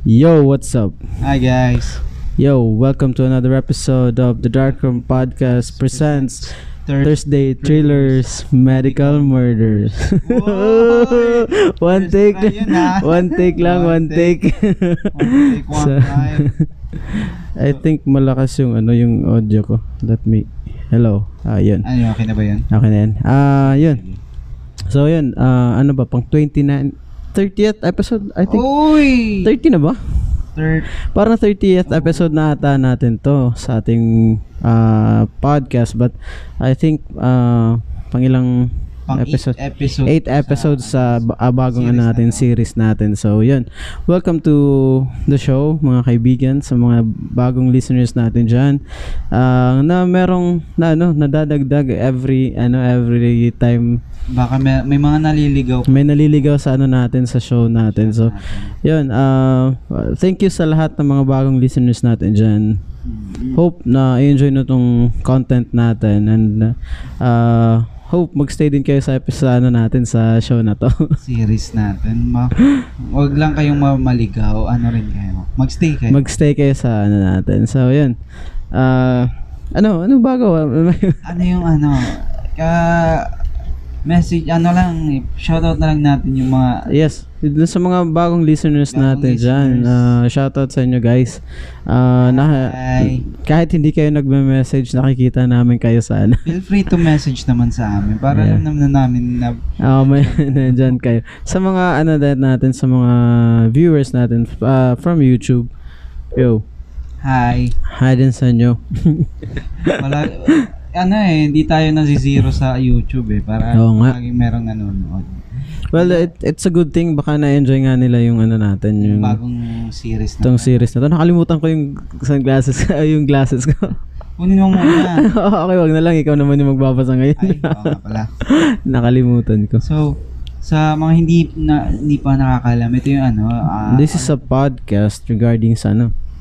Yo, what's up? Hi guys. Yo, welcome to another episode of the Darkroom Podcast presents Thursday Thrillers Medical Murders. One take. One take lang, one take. One time. I think malakas yung yung audio ko. Hello. Yun. Ano, okay na ba yun? Okay na yan. Yun. So yun, ano ba pang 30th episode, I think. Uy! 30 na ba? Third. Parang 30th episode na ata natin to sa ating podcast, but I think pangilang episode 8 episodes sa bagong natin series natin. So yun, welcome to the show mga kaibigan, sa mga bagong listeners natin dyan, na merong nadadagdag every time. Baka may mga naliligaw sa natin, sa show natin. So yun, thank you sa lahat ng mga bagong listeners natin dyan. Hope na i-enjoy na tong content natin, and hope magstay din kayo sa episode natin sa show na to. Series natin. Wag lang kayong maligaw. Ano rin kayo. Magstay kayo sa natin. So yun, ano bago? Ano yung message, shoutout na lang natin yung mga... Yes, sa mga bagong listeners natin dyan. Shoutout sa inyo guys. Kahit hindi kayo nagme-message, nakikita namin kayo sa Feel free to message naman sa amin para alam na namin na... may nandyan kayo. Sa mga natin, sa mga viewers natin from YouTube. Yo. Hi. Hi din sa inyo. Hindi tayo nasi-zero sa YouTube para laging merong nanonood. Well, it's a good thing. Baka na-enjoy nga nila yung natin, yung bagong series na. Itong series na to. Nakalimutan ko yung sunglasses, yung glasses ko. Kunin mo muna. Okay, wag na lang. Ikaw naman yung magbabasa ngayon. Ay, oo nga pala. Nakalimutan ko. So, sa mga hindi pa nakakalam, ito yung this is a podcast regarding sa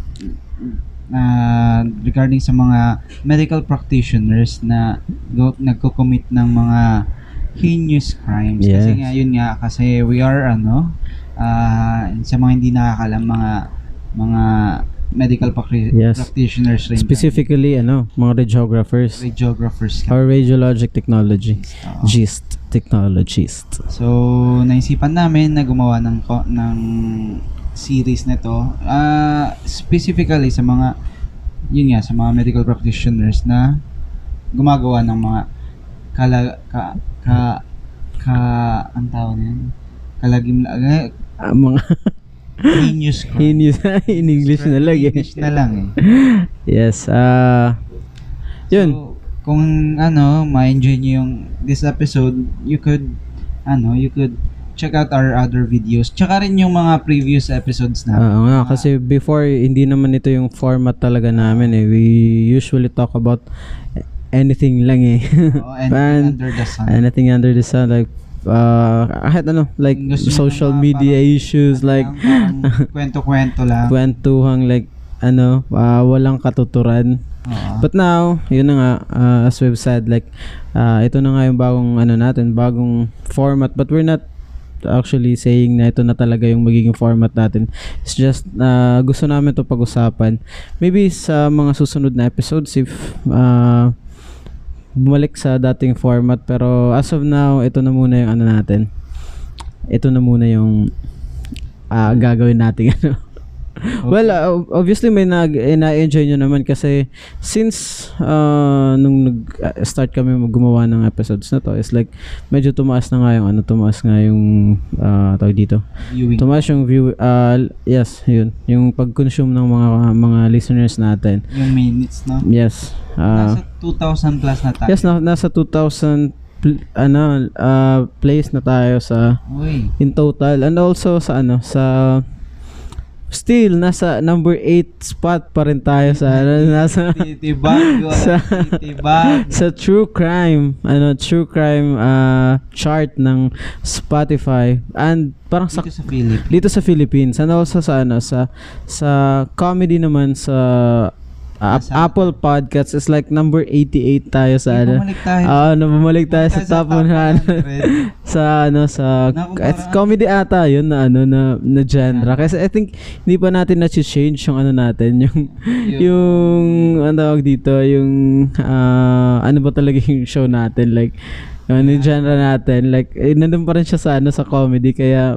regarding sa mga medical practitioners na nagko-commit ng mga heinous crimes. Yes. Kasi nga yun nga, kasi we are sa mga hindi nakakalam, mga medical practitioners rin. Specifically mga radiographers or radiologic technology GIST technologist. So naisipan namin na gumawa ng series nito, specifically sa mga medical practitioners na gumagawa ng mga ang tawag niyan, mga heinous crimes. In English na lang English na lang Yes. Yun. So, kung ma-enjoy niyo yung this episode, you could check out our other videos. Tsaka rin yung mga previous episodes natin. Oo nga, kasi before, hindi naman ito yung format talaga namin We usually talk about anything lang anything under the sun. Anything under the sun, like kahit like social media issues, like kwento-kwento lang. Kwentuhang walang katuturan. But now, yun na nga, as we've said, ito na nga yung bagong format, but we're not actually saying na ito na talaga yung magiging format natin. It's just gusto namin to pag-usapan. Maybe sa mga susunod na episodes, if bumalik sa dating format, pero as of now, ito na muna yung natin. Ito na muna yung gagawin natin Okay. Well, obviously may na-enjoy nyo naman kasi since nung nag-start kami gumawa ng episodes na to, is medyo tumaas na nga yung tawag dito. Viewing. Tumaas yung view, yes, yun. Yung pag-consume ng mga listeners natin. Yung minutes, no? Yes. Nasa 2,000 plus na tayo. Yes, nasa 2,000 plays na tayo in total, and also sa still nasa number 8 spot pa rin tayo sa sa true crime chart ng Spotify, and parang dito sa Philippines, and also sa comedy naman sa Apple Podcasts is like number 88 tayo sa ano. Bumalik tayo sa top 100 sa comedy ata yun na na genre. Kasi I think hindi pa natin na-change yung natin, yung tawag dito, yung ano ba talaga yung show natin, like yung genre natin, like nandun pa rin siya sa sa comedy, kaya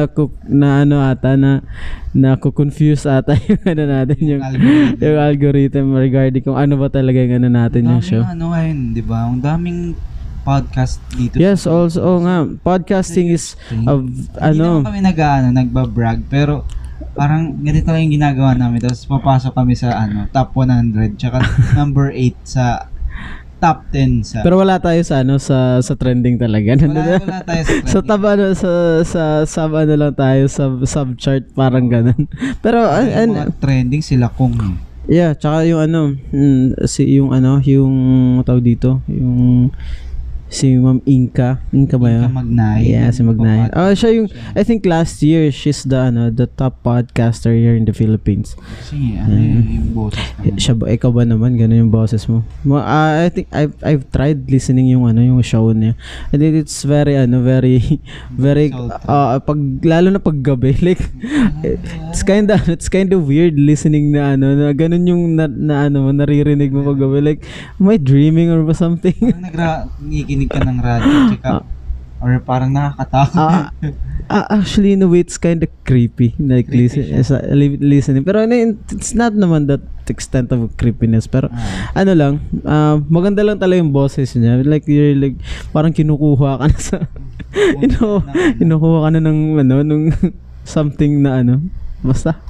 naku-confuse ata yung natin, yung algorithm regarding kung ano ba talaga yung natin yung show. Ngayon, di ba? Ang daming podcast dito. Yes, also nga podcasting is hindi naman kami nagbabrag, pero parang ganito lang yung ginagawa namin, tapos papasok kami sa top 100 tsaka number 8 sa top 10 sa. Pero wala tayo sa sa trending talaga. Wala tayo sa trending. sa sub lang tayo sa sub chart, parang ganun. Pero mga trending sila kung. Yeah, tsaka yung yung tawag dito, yung si Ma'am Inka ba yun? Magnay. Yeah, si Magnay. Siya yung, I think last year, she's the top podcaster here in the Philippines. Yung boses naman. Ikaw ba naman? Ganun yung boses mo? I think I've tried listening yung show niya. I think it's very, very, lalo na pag gabi, like, it's kind of weird listening na ganun yung naririnig mo pag gabi. Like, am I dreaming or something? Parang nakikinig ka ng radio, check or parang nakakatakot. Actually, in a way, it's kind of creepy. Like, listening. Pero it's not naman that extent of creepiness. Pero, lang, maganda lang talaga yung boses niya. Like, you're like, parang kinukuha ka na sa, kinukuha ka na nung something na basta.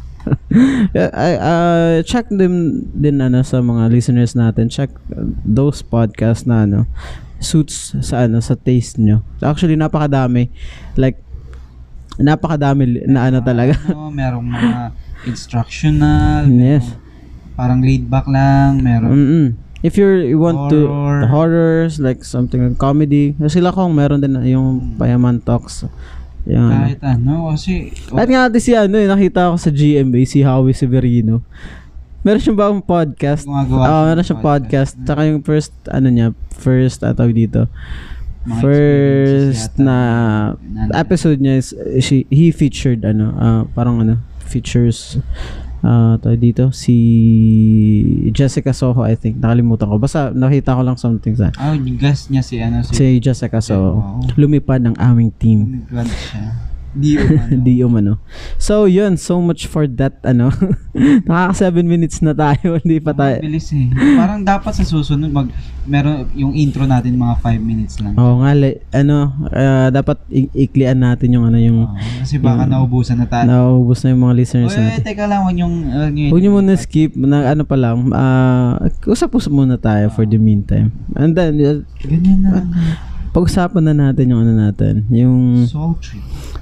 Check them din sa mga listeners natin. Check those podcasts na suits sa sa taste nyo. Actually, napakadami. Like, napakadami na talaga. Merong mga instructional. Yes. Parang laid back lang. Meron. If you want horrors, like something like comedy, sila kung meron din yung Payaman Talks. Yan. Kahit kasi kahit nga natin si nakita ko sa GMA, si Howie Severino. Meron siyang bagong podcast. Meron siyang podcast. Tsaka yung first tawag dito. First na episode niya is he featured features tawag dito si Jessica Soho, I think. Nakalimutan ko. Basta nakita ko lang something sa. Yung guest niya si Jessica Soho. Wow. Lumipad ng aming team. Lumipad siya. Di umano. So yun, so much for that nakaka 7 minutes na tayo, hindi pa tayo. Bilis parang dapat sa susunod meron yung intro natin mga 5 minutes lang. Nga dapat iklian natin yung kasi baka naubusan na tayo. Naubos na yung mga listeners natin. Teka lang, huwag niyo muna skip na pa lang. Usap-usap muna tayo for the meantime. And then ganyan na lang. Pag-usapan na natin yung natin, yung soul trip.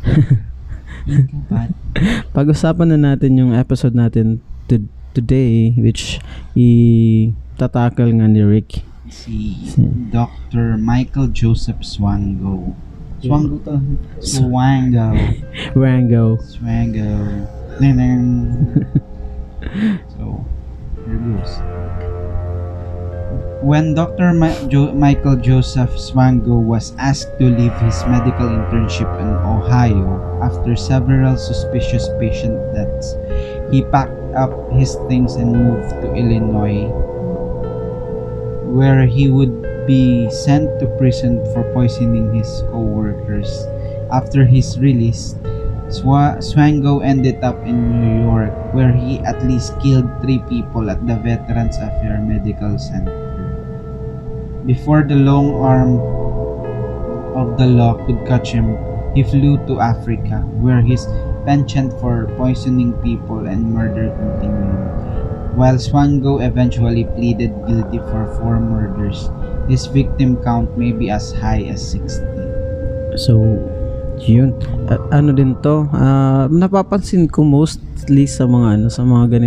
Pag-usapan na natin yung episode natin today, which tatakal nga ni Rick. Si Dr. Michael Joseph Swango. Swango. So, here goes. When Dr. Michael Joseph Swango was asked to leave his medical internship in Ohio after several suspicious patient deaths, he packed up his things and moved to Illinois, where he would be sent to prison for poisoning his co-workers. After his release, Swango ended up in New York, where he at least killed 3 people at the Veterans Affairs Medical Center. Before the long arm of the law could catch him, he flew to Africa, where his penchant for poisoning people and murder continued. While Swango eventually pleaded guilty for 4 murders, his victim count may be as high as 60. So, yun. Din to? Napapansin ko mostly sa mga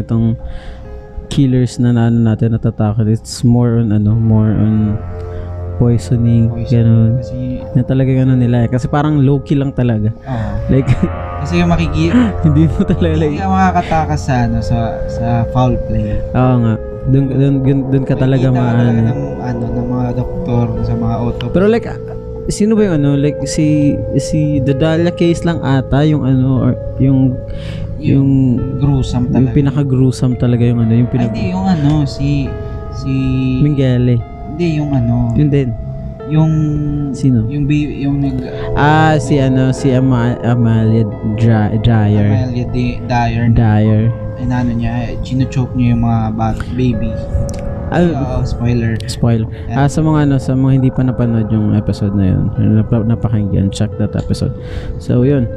ganitong killers na natin natatakot. It's more on poisoning, ganun. Kasi Na talaga ano nila eh. Kasi parang low-key lang talaga. Like, kasi yung makikita, hindi mo talaga hindi like, ka makakatakas sa ano sa foul play. oo nga. Doon ka talaga Makikita ka maano. ng mga doktor sa mga autopsy. Pero like, sino ba yung ano? Like, si Dadalia case lang ata, yung ano, or yung gruesome yung talaga. pinaka-gruesome talaga yung ano, yung Hindi, yung ano, si Mingele. Hindi, yung ano. Yun din. Yung Sino? yung Si Amalia Dyer. Dyer. Ano niya, chino-choke niya yung mga baby. Spoiler. Sa mga hindi pa napanood yung episode na yun, napakinggan, check that episode. So yun.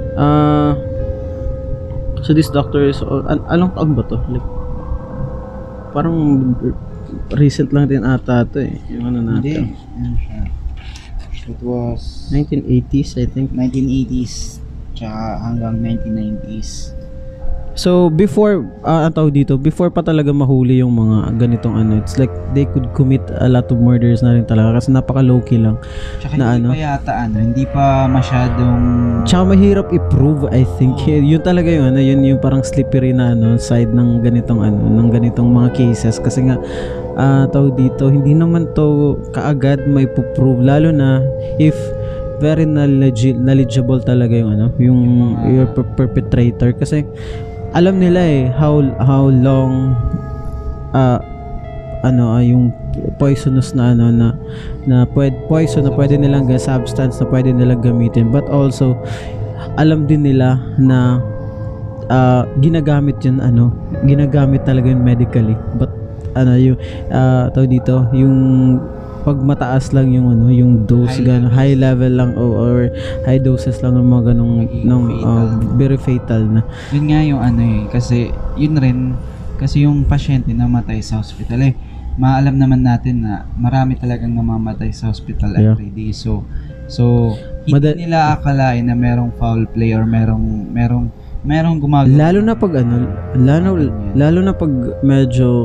So this doctor is anong taon ba to? Like, parang recent lang din ata to eh. Yung ano natin. Hindi. Ano siya? It was 1980s, I think. 1980s tsaka hanggang 1990s. So before before pa talaga mahuli yung mga ganitong ano, it's like they could commit a lot of murders na rin talaga kasi napaka low-key lang. Tsaka na hindi pa masyadong tsaka mahirap i-prove, I think. Yun talaga yung ano, yun yung parang slippery na ano side ng ganitong mga cases kasi nga dito hindi naman to kaagad may prove, lalo na if very knowledgeable talaga yung ano, yung perpetrator kasi alam nila eh how long yung poisonous na ano na poison na pwede nilang substance na pwede nilang gamitin, but also alam din nila na ginagamit talaga yun medically, but yung dito yung pag mataas lang yung yung dose, high level lang or high doses lang ng mga ganong very fatal na. Yun nga yung kasi yun rin kasi yung pasyente na matay sa hospital maalam naman natin na marami talagang namamatay sa hospital every day. So hindi nila akalain na merong foul play or merong gumagawa. Lalo na pag lalo na pag medyo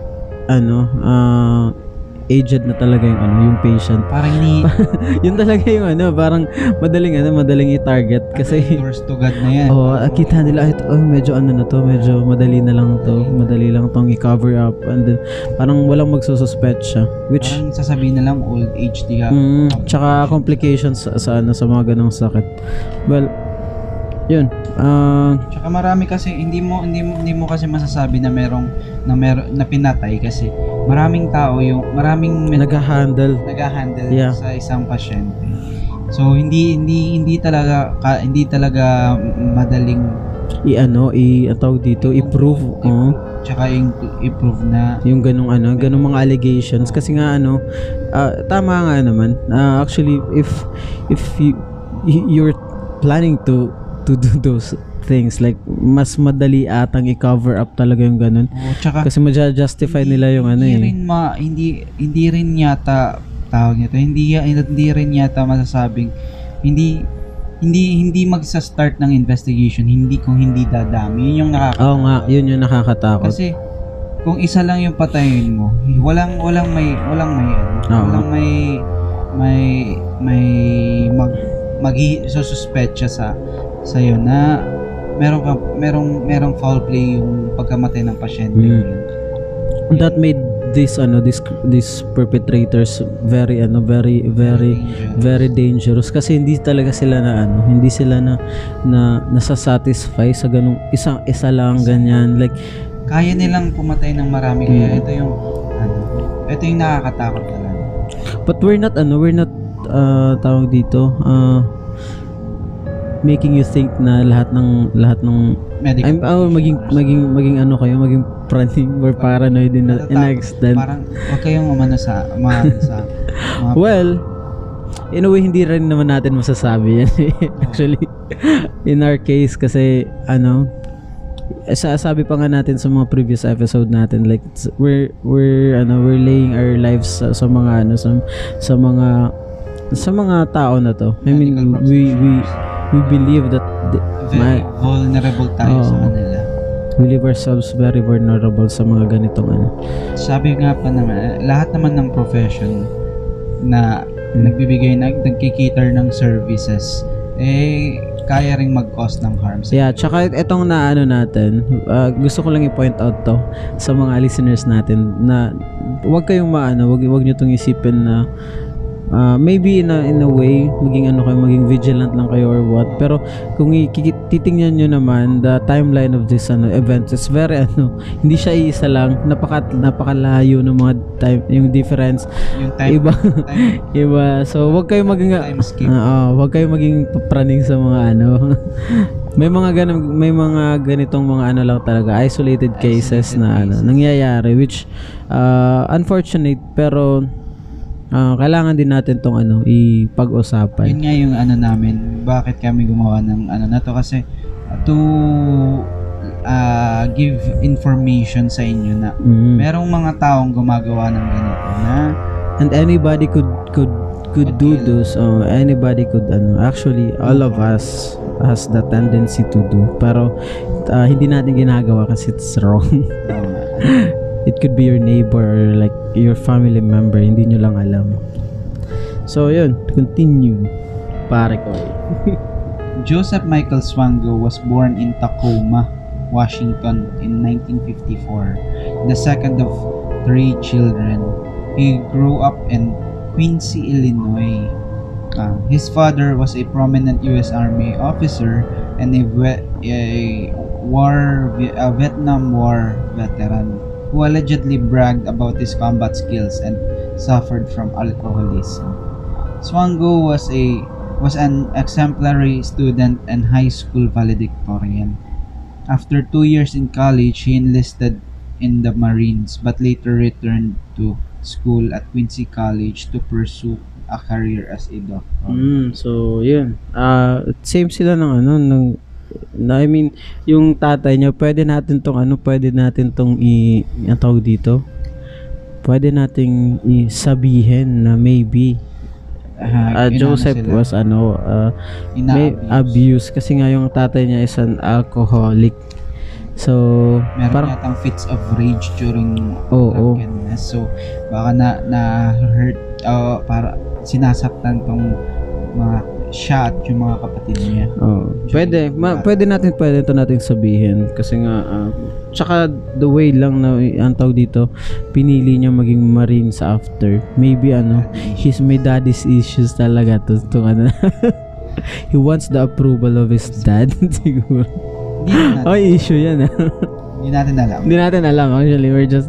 aged na talaga yung patient. Parang yun talaga yung parang madaling i-target kasi doors to God na yan. Kita nila medyo medyo madali lang tong i-cover up, and then parang walang magsususpect siya, which parang sasabihin na lang old age tsaka complications sa mga ganong sakit. Well, yun. Tsaka marami kasi hindi mo kasi masasabi na na pinatay kasi maraming tao maraming nag-handle sa isang pasyente. So hindi talaga madaling i-prove tsaka i-prove na yung ganung mga allegations kasi nga tama nga naman. Actually if you're planning to do those things, like mas madali atang i-cover up talaga yung ganun. Kasi ma-justify nila yung hindi rin yata tawag nito. Hindi rin yata masasabing hindi magsa-start ng investigation kung hindi dadami. Yun yung nakakatakot. Yun yung nakakatakot. Kasi kung isa lang yung patayin mo, walang magsususpetsa sa iyo na merong foul play yung pagkamatay ng pasyente. That made these perpetrators very dangerous kasi hindi talaga sila na nasasatisfy sa ganung isa lang ganyan, like kaya nilang pumatay ng marami. Kaya ito yung nakakatakot talaga. But we're not tawag dito making you think na lahat ng medical maging praning or paranoid din na in-extend. Parang wag kayong sa well, in a way hindi rin naman natin masasabi yan actually in our case kasi sabi pa nga natin sa mga previous episode natin, like we're laying our lives sa mga sa mga tao na to. I mean, we believe that very vulnerable tayo sa kanila. We believe ourselves very vulnerable sa mga ganitong Sabi nga pa naman, lahat naman ng profession na nagbibigay nagki-cater ng services, kaya ring mag-cause ng harm. Yeah, tsaka itong na natin, gusto ko lang i-point out to sa mga listeners natin na wag kayong wag niyo tong isipin na maybe in a way maging vigilant lang kayo or what, pero kung titingnan niyo naman the timeline of this event is very hindi siya isa lang, napakalayo ng mga time, yung difference, yung time iba, so wag kayong wag kayong maging praning sa mga may mga ganitong mga lang talaga, isolated cases na nangyayari, which unfortunate, pero kailangan din natin tong ipag-usapan. Yun nga yung namin, bakit kami gumawa ng na to, kasi to give information sa inyo na merong mga taong gumagawa ng ganito na, and anybody could do this, anybody could actually all of us has the tendency to do, pero hindi natin ginagawa kasi it's wrong. It could be your neighbor or like your family member, hindi nyo lang alam. So yun, continue, pare ko. Joseph Michael Swango was born in Tacoma, Washington in 1954, the second of 3 children. He grew up in Quincy, Illinois. His father was a prominent U.S. Army officer and a Vietnam War veteran who allegedly bragged about his combat skills and suffered from alcoholism. Swango was an exemplary student and high school valedictorian. After 2 years in college, he enlisted in the Marines but later returned to school at Quincy College to pursue a career as a doctor. So yun. Same sila ng I mean, yung tatay niya, pwede natin tong tawag dito. Pwede nating sabihin na maybe Joseph was may abuse kasi nga yung tatay niya is an alcoholic. So meron yatang fits of rage during drunkenness. So baka na hurt, para sinasaktan tong mga siya at yung mga kapatid niya. Pwede natin sabihin kasi nga tsaka the way lang na ang tawag dito, pinili niya maging Marines after. Maybe he's may daddy's issues talaga to he wants the approval of his dad siguro. Issue yan. Hindi natin alam. Actually, we're just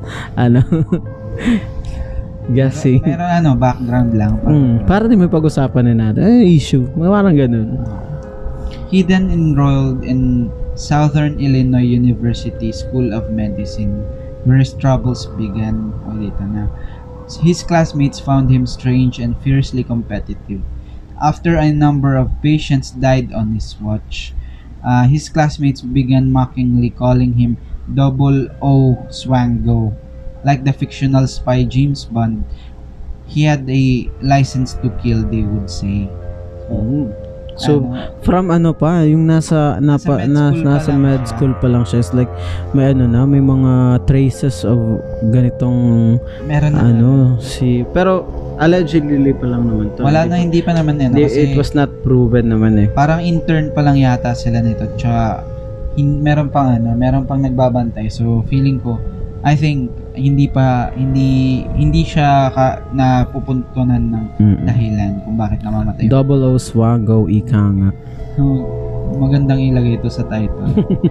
guessing. Pero background lang. Para din may pag-usapan na natin. Issue. Parang ganun. He then enrolled in Southern Illinois University School of Medicine, where his troubles began. His classmates found him strange and fiercely competitive. After a number of patients died on his watch, his classmates began mockingly calling him Double O Swango. Like the fictional spy James Bond, he had a license to kill, they would say. So from yung nasa med school pa lang siya, is like may may mga traces of ganitong pero allegedly pa lang naman to. Hindi pa naman kasi it was not proven naman Parang intern pa lang yata sila nito, tsaka meron pang nagbabantay. So feeling ko, I think hindi siya napupuntunan ng dahilan kung bakit namamatay. Double O Swango, ika nga. Magandang ilagay ito sa title.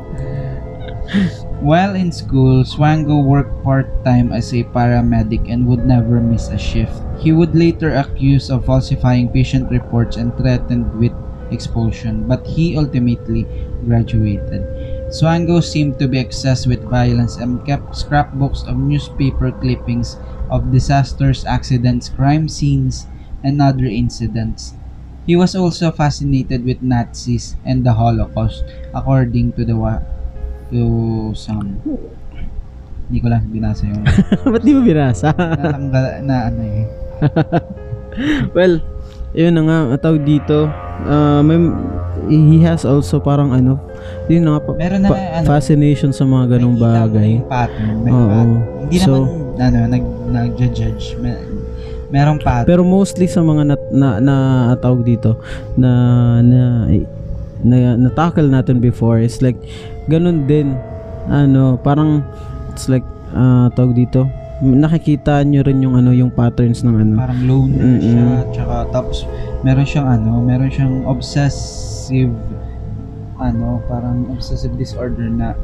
While in school, Swango worked part-time as a paramedic and would never miss a shift. He would later accused of falsifying patient reports and threatened with expulsion, but he ultimately graduated. Swango seemed to be obsessed with violence and kept scrapbooks of newspaper clippings of disasters, accidents, crime scenes, and other incidents. He was also fascinated with Nazis and the Holocaust, according to some. Hindi ko lang binasa yung. Ba't di mo binasa? Natanggal na Well, yun na nga, tawag dito. He has also parang yun nga, fascination sa mga ganong bagay. Pattern. Hindi naman nag-judge. Merong pattern. Pero mostly sa mga tawag dito na tackle natin before, it's like ganun din, parang it's like tawag dito, nakikita nyo rin yung patterns ng parang loner siya, tsaka tapos meron siyang obsessive parang obsessive disorder na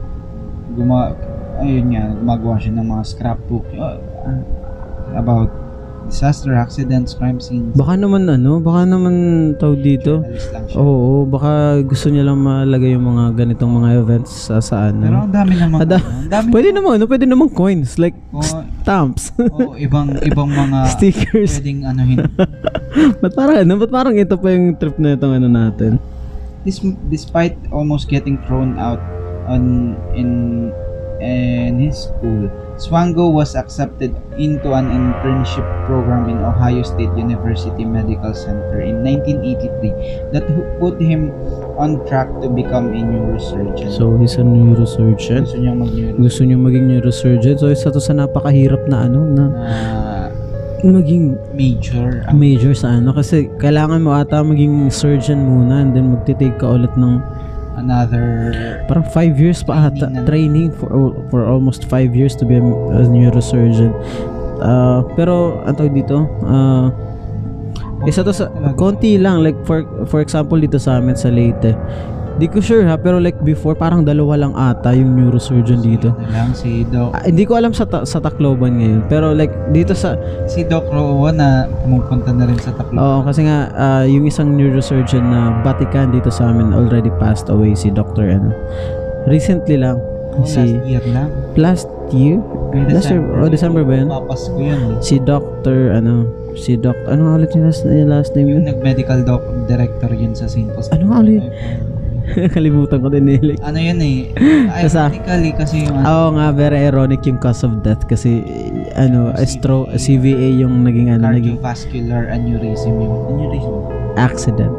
gumagawa siya ng mga scrapbook about disaster, accidents, crime scenes. Baka naman tawag dito. Oo, baka gusto niya lang malagay yung mga ganitong mga events sa ano. Pero ang dami naman. Pwede naman coins like stamps. Ibang mga stickers. Pwedeng anuhin. Ba't parang ito pa yung trip na itong natin? Despite almost getting thrown out in his school, Swango was accepted into an internship program in Ohio State University Medical Center in 1983 that put him on track to become a neurosurgeon. So, he's a neurosurgeon? Gusto niya maging neurosurgeon? So, isa to sa napakahirap na maging major sa kasi kailangan mo ata maging surgeon muna and then magtitake ka ulit ng another parang 5 years pa ata training for almost 5 years to be a neurosurgeon. Pero ang tawag dito, isa to sa konti lang, like for example dito sa amin sa Leyte, di ko sure pero like before parang 2 lang ata yung neurosurgeon dito. Si Doc. Hindi ko alam sa Tacloban ngayon, pero like dito si Doc Roa na pumupunta na rin sa Tacloban. Oo, kasi nga yung isang neurosurgeon na Batikan dito sa amin already passed away, si Dr. recently lang. Last year? December ba yun? Papasko yun. Si Dr. ano ulit yung last name yun? Yung nag-medical director yun sa St. Jose. Ano ulit? Kalimutan ko din like. Ano yun ironically kasi yung oo nga, very ironic yung cause of death kasi stroke, CVA yung naging cardiovascular aneurysm accident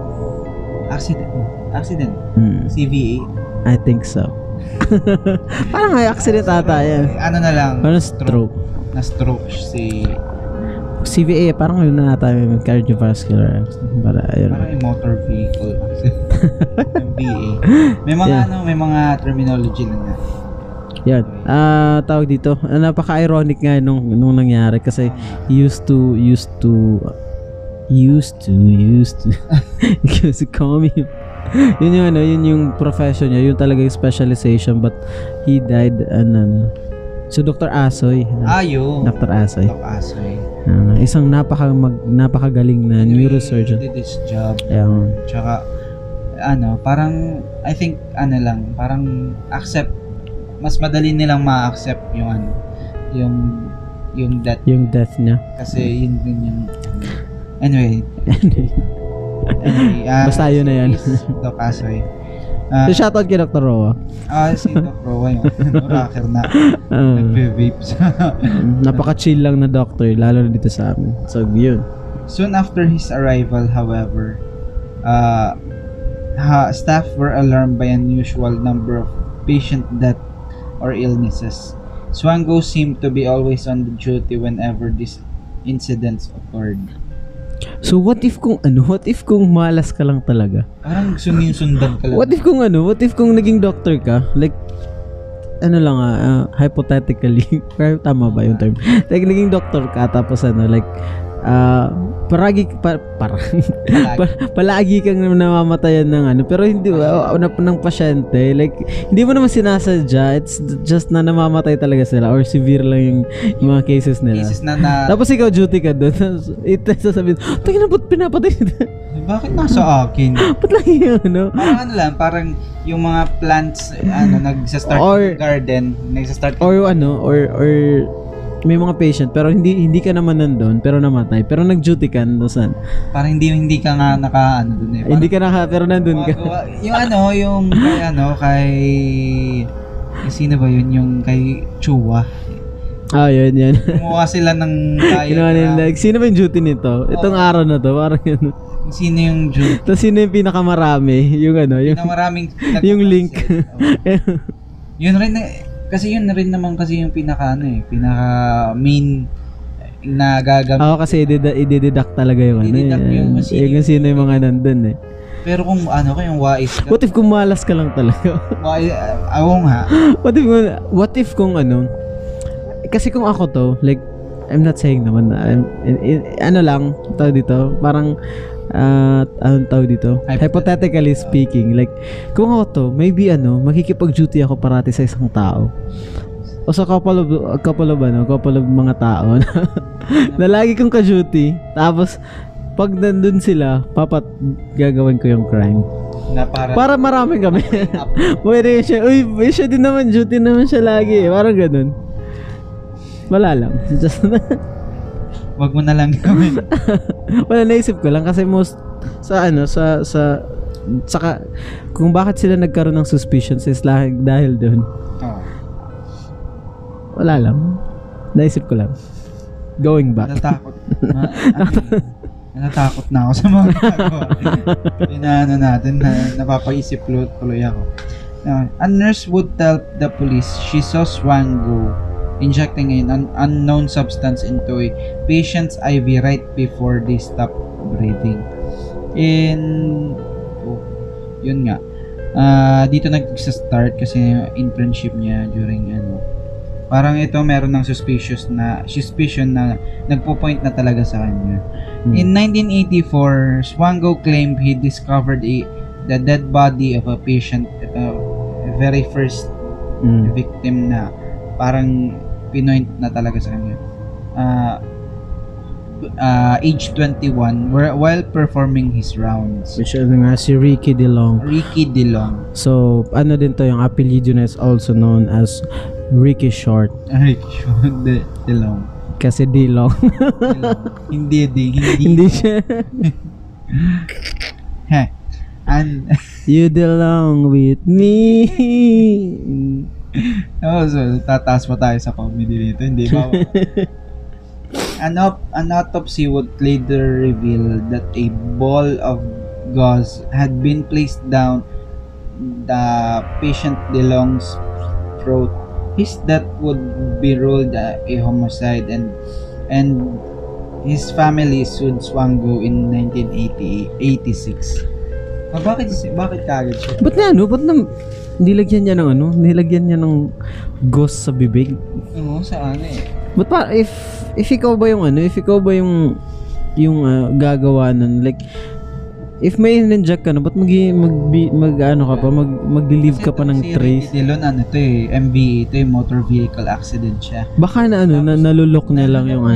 CVA I think so. Parang accident ata yan. Na lang parang stroke si CVA, parang yun na ata yung cardiovascular. Parang motor vehicle. MVA. May mga terminology lang na. Yan. Tawag dito. Napaka-ironic nga nung nangyari kasi used to call me. Yun yung profession niya, yun talaga yung specialization, but he died So Dr. Asoy. Yun. Dr. Asoy. Isang napakagaling na neurosurgeon. He did his job. Yeah. Tsaka parang I think parang mas madali nilang ma-accept yung death. Yung death niya. Kasi yun din yung anyway, basta yun na yan. Doc Asoy. So shoutout kay Dr. Roa. Si Doc Roa yung rocker na nagve-vapes. Napaka-chill lang na doctor, lalo na dito sa amin. So yun. Soon after his arrival, however, staff were alarmed by an unusual number of patient death or illnesses. Swango seemed to be always on the duty whenever these incidents occurred. So what if kung malas ka lang talaga? Parang sundan ka lang. What if kung naging doctor ka? Like hypothetically, pero tama ba yung term? Like naging doctor ka tapos palagi kang namamatayan ng pero hindi ng pasyente, like hindi mo naman sinasadya, it's just na namamatay talaga sila or severe lang yung mga cases nila. Tapos ikaw duty ka doon, sasabihin, "Tingnan ba't pinapatay?" Bakit nasa akin? Ba't lang yun, parang yung mga plants nagsa-start garden, or may mga patient pero hindi ka naman nandoon pero namatay pero nag-duty ka doon. Parang hindi ka nga doon hindi ka pero nandoon ka. Yung kay sino ba yun, yung kay Chua. Yun. Kumuha sila ng like, sino ba yung duty nito? Itong araw na to, parang yun. Sino yung duty? Tapos sino yung pinakamarami? Yung pinakamaraming yung link. Yun rin kasi yun rin naman kasi yung pinaka main nagagamit. Oo, kasi i-deduct talaga yung I-deduct yung yung sino yung mga nandun eh. Pero kung kung wais ka. What if kung malas ka lang talaga? Nga. What if kung kasi kung ako to, like, I'm not saying naman na, lang, tawag dito, parang, anong tawag dito? Hypothetically speaking, like, kung ako to, maybe makikipag-duty ako parati sa isang tao. O sa couple of mga tao na lagi kong ka-duty, tapos, pag nandun sila, gagawin ko yung crime. Na para marami kami. Pwede siya, siya din naman, duty naman siya lagi. Parang ganun. Wala lang. Just wag mo na lang gawin. Wala, naisip ko lang kasi saka kung bakit sila nagkaroon ng suspicions is dahil doon. Wala lang. Naisip ko lang. Going back. Natakot na ako sa mga ginagawa. Inaano natin na napapaisip tuloy ako. A nurse would tell the police she saw Swango injecting an unknown substance into a patient's IV right before they stopped breathing. Yun nga. Dito nag-start kasi internship niya during parang ito meron ng suspicion na nagpo-point na talaga sa kanya. In 1984, Swango claimed he discovered the dead body of a patient, very first victim na parang pinoint na talaga sa kanya. Age 21 while performing his rounds. Which si Ricky DeLong. So, din to, yung apelyido na is also known as Ricky Short. DeLong. Kasi DeLong. Hindi siya. And you belong with me. So tataas pa tayo sa comedy dito, hindi ba? An autopsy would later reveal that a ball of gauze had been placed down the patient DeLong's throat. His death would be ruled a homicide and his family sued Swango in 1986. Bakit kagad siya? Ba't nilagyan niya ng ghost sa bibig? Saan But if ikaw ba yung gagawa nun, like, if may in-inject ka na, ba't mag-relieve ka pa ng trace? Si Delon, MVA, ito yung motor vehicle accident siya. Baka nalulok niya lang yung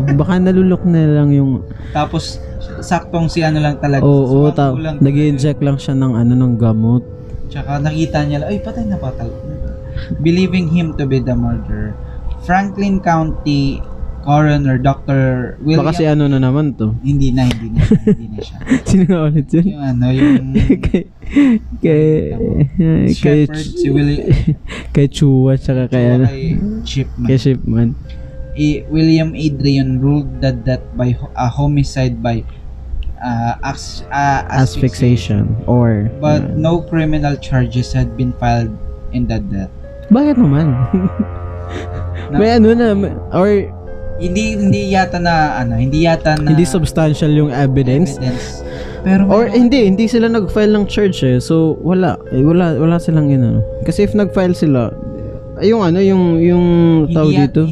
Tapos, saktong si lang talaga. Oo, nag-inject lang siya ng gamot. Tsaka nakita niya lang, patay na patay. Believing him to be the murderer, Franklin County Coroner Dr. William... Baka si na naman to. Hindi na siya. Sino nga ulit yun? Yung Shepherd, si William... Kay Chua, tsaka kay Shipman. Kay Shipman. William Adrian ruled that by a homicide by asphyxiation but no criminal charges had been filed in that death. Bakit naman? May or hindi yata na hindi substantial yung evidence. Pero or hindi sila nag-file ng charge so wala silang kasi if nag-file sila yung tao dito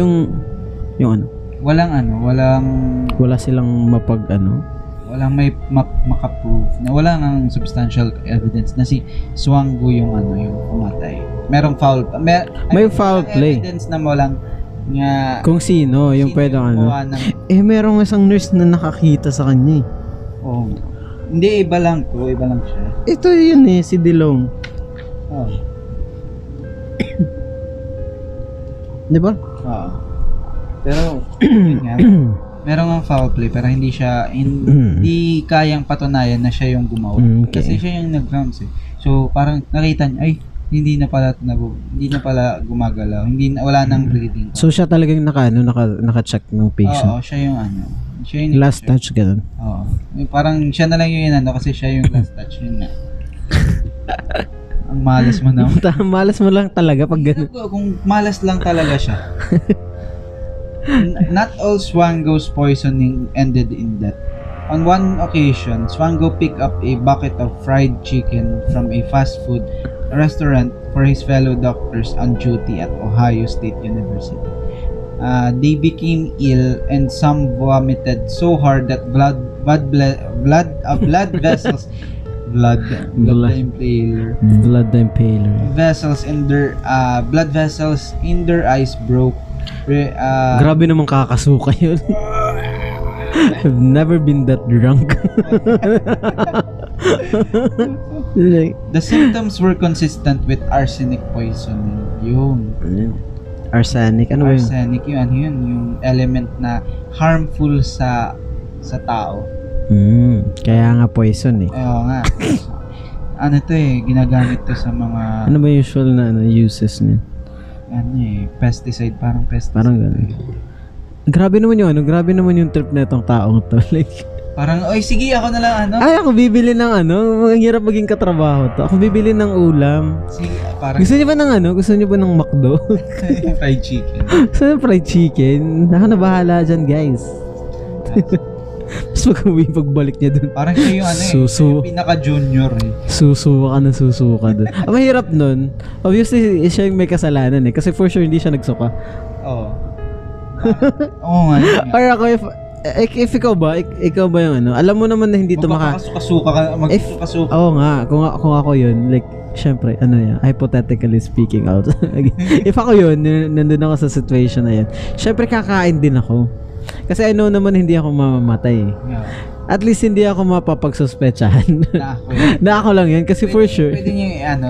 wala silang walang may makaprove na wala nang substantial evidence na si Swango yung pumatay. Merong may foul play evidence na walang nga kung sino yung pwedeng merong isang nurse na nakakita sa kanya hindi iba lang siya. Ito yun si DeLong. Di ba? Pero merong ang foul play pero hindi kayang patunayan na siya yung gumawa. Kasi siya yung nag-rounds So parang nakita niya hindi na pala gumagalaw. Wala nang breathing. So siya talagang naka-check ng patient. Oo, siya yung last touch ganun. Oo. Parang siya na lang yung kasi siya yung last touch yun nga. Ang malas mo naman. Malas mo lang talaga pag ganun. Kung malas lang talaga siya. Not all Swango's poisoning ended in death. On one occasion, Swango picked up a bucket of fried chicken from a fast food restaurant for his fellow doctors on duty at Ohio State University. They became ill and some vomited so hard that blood vessels vessels in their blood vessels in their eyes broke. Grabe naman kakasuka yun. I've never been that drunk. The symptoms were consistent with arsenic poisoning. Yung arsenic, ano ba yun? Arsenic, yung element na harmful sa tao. Kaya nga poison eh. Oo nga. Ano to ginagamit to sa mga... Ano ba usual na uses niya? Pesticide, parang pesticide. Parang gano'n. Grabe naman yung trip na itong taong to. Like, parang, sige, ako na lang, ako bibili ng ang hirap maging katrabaho to. Ako bibili ng ulam. Sige, parang... Gusto niyo ba ng Gusto niyo ba ng McDo? Fried chicken. Gusto niyo fried chicken? Ako na bahala dyan, guys. Tapos pagbalik niya dun. Parang siya yung yung pinaka-junior Susuka dun. Ang mahirap nun, obviously, siya yung may kasalanan Kasi for sure, hindi siya nagsuka. Oo. Oo nga. Or ako, if ikaw ba yung alam mo naman na hindi to magsuka-suka. Oo nga, kung ako yun, like, syempre, hypothetically speaking out. If ako yun, nandun ako sa situation na yun, syempre kakain din ako. Kasi I know naman hindi ako mamamatay. Yeah. At least hindi ako mapapagsuspetsahan. Na ako lang yun kasi for sure. Pwede niyo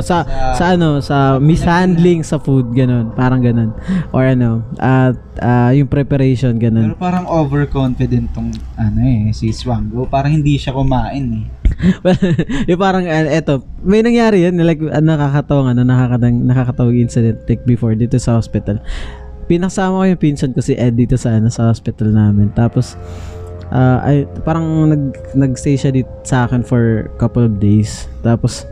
sa mishandling sa food ganun, parang ganun. Or at yung preparation ganun. Pero parang overconfident tong si Swango, parang hindi siya kumain yung parang may nangyari yan like nakakatawang incident like before dito sa hospital. Pinasama ko yung pinsan ko si Ed dito sa hospital namin. Tapos parang nag-stay siya dito sa akin for couple of days. Tapos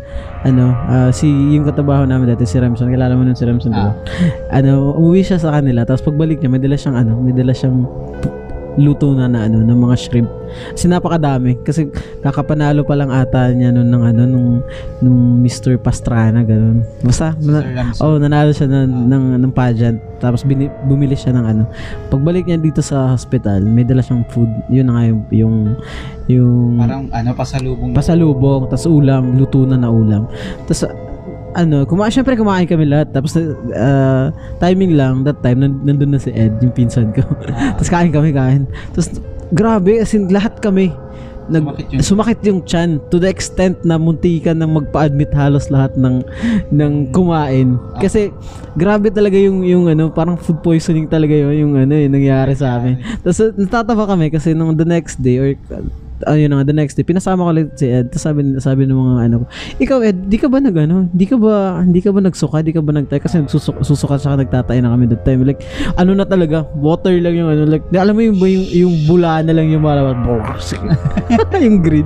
yung katabaho namin dati si Ramson, kilala mo nun si Ramson, diba? Umuwi siya sa kanila. Tapos pagbalik niya, may dala siyang luto na ng mga shrimp. Kasi napakadami. Kasi nakapanalo pa lang ata niya nung Mr. Pastrana, ganun. Basta, nanalo siya ng pageant. Tapos bumili siya ng Pagbalik niya dito sa hospital, may dala siyang food. Yun na nga yung parang pasalubong. Tapos ulam, luto na ulam. Tapos syempre kumain kami lahat. Tapos timing lang, that time nandun na si Ed, yung pinsan ko. Tapos kain. Tapos grabe, as in lahat kami sumakit yung tiyan to the extent na muntikan nang magpa-admit halos lahat ng kumain. Kasi grabe talaga yung parang food poisoning talaga yung nangyari sa amin. Tapos natatawa kami kasi nung the next day or the next day, pinasama ko ulit si Ed. Tapos sabi ng mga ikaw Ed, di ka ba Di ka ba nagsuka? Di ka ba nagtay? Kasi susuka siya, nagtatay na kami that time. Like, na talaga, water lang yung like, alam mo yung bula na lang yung malawat. Yung green.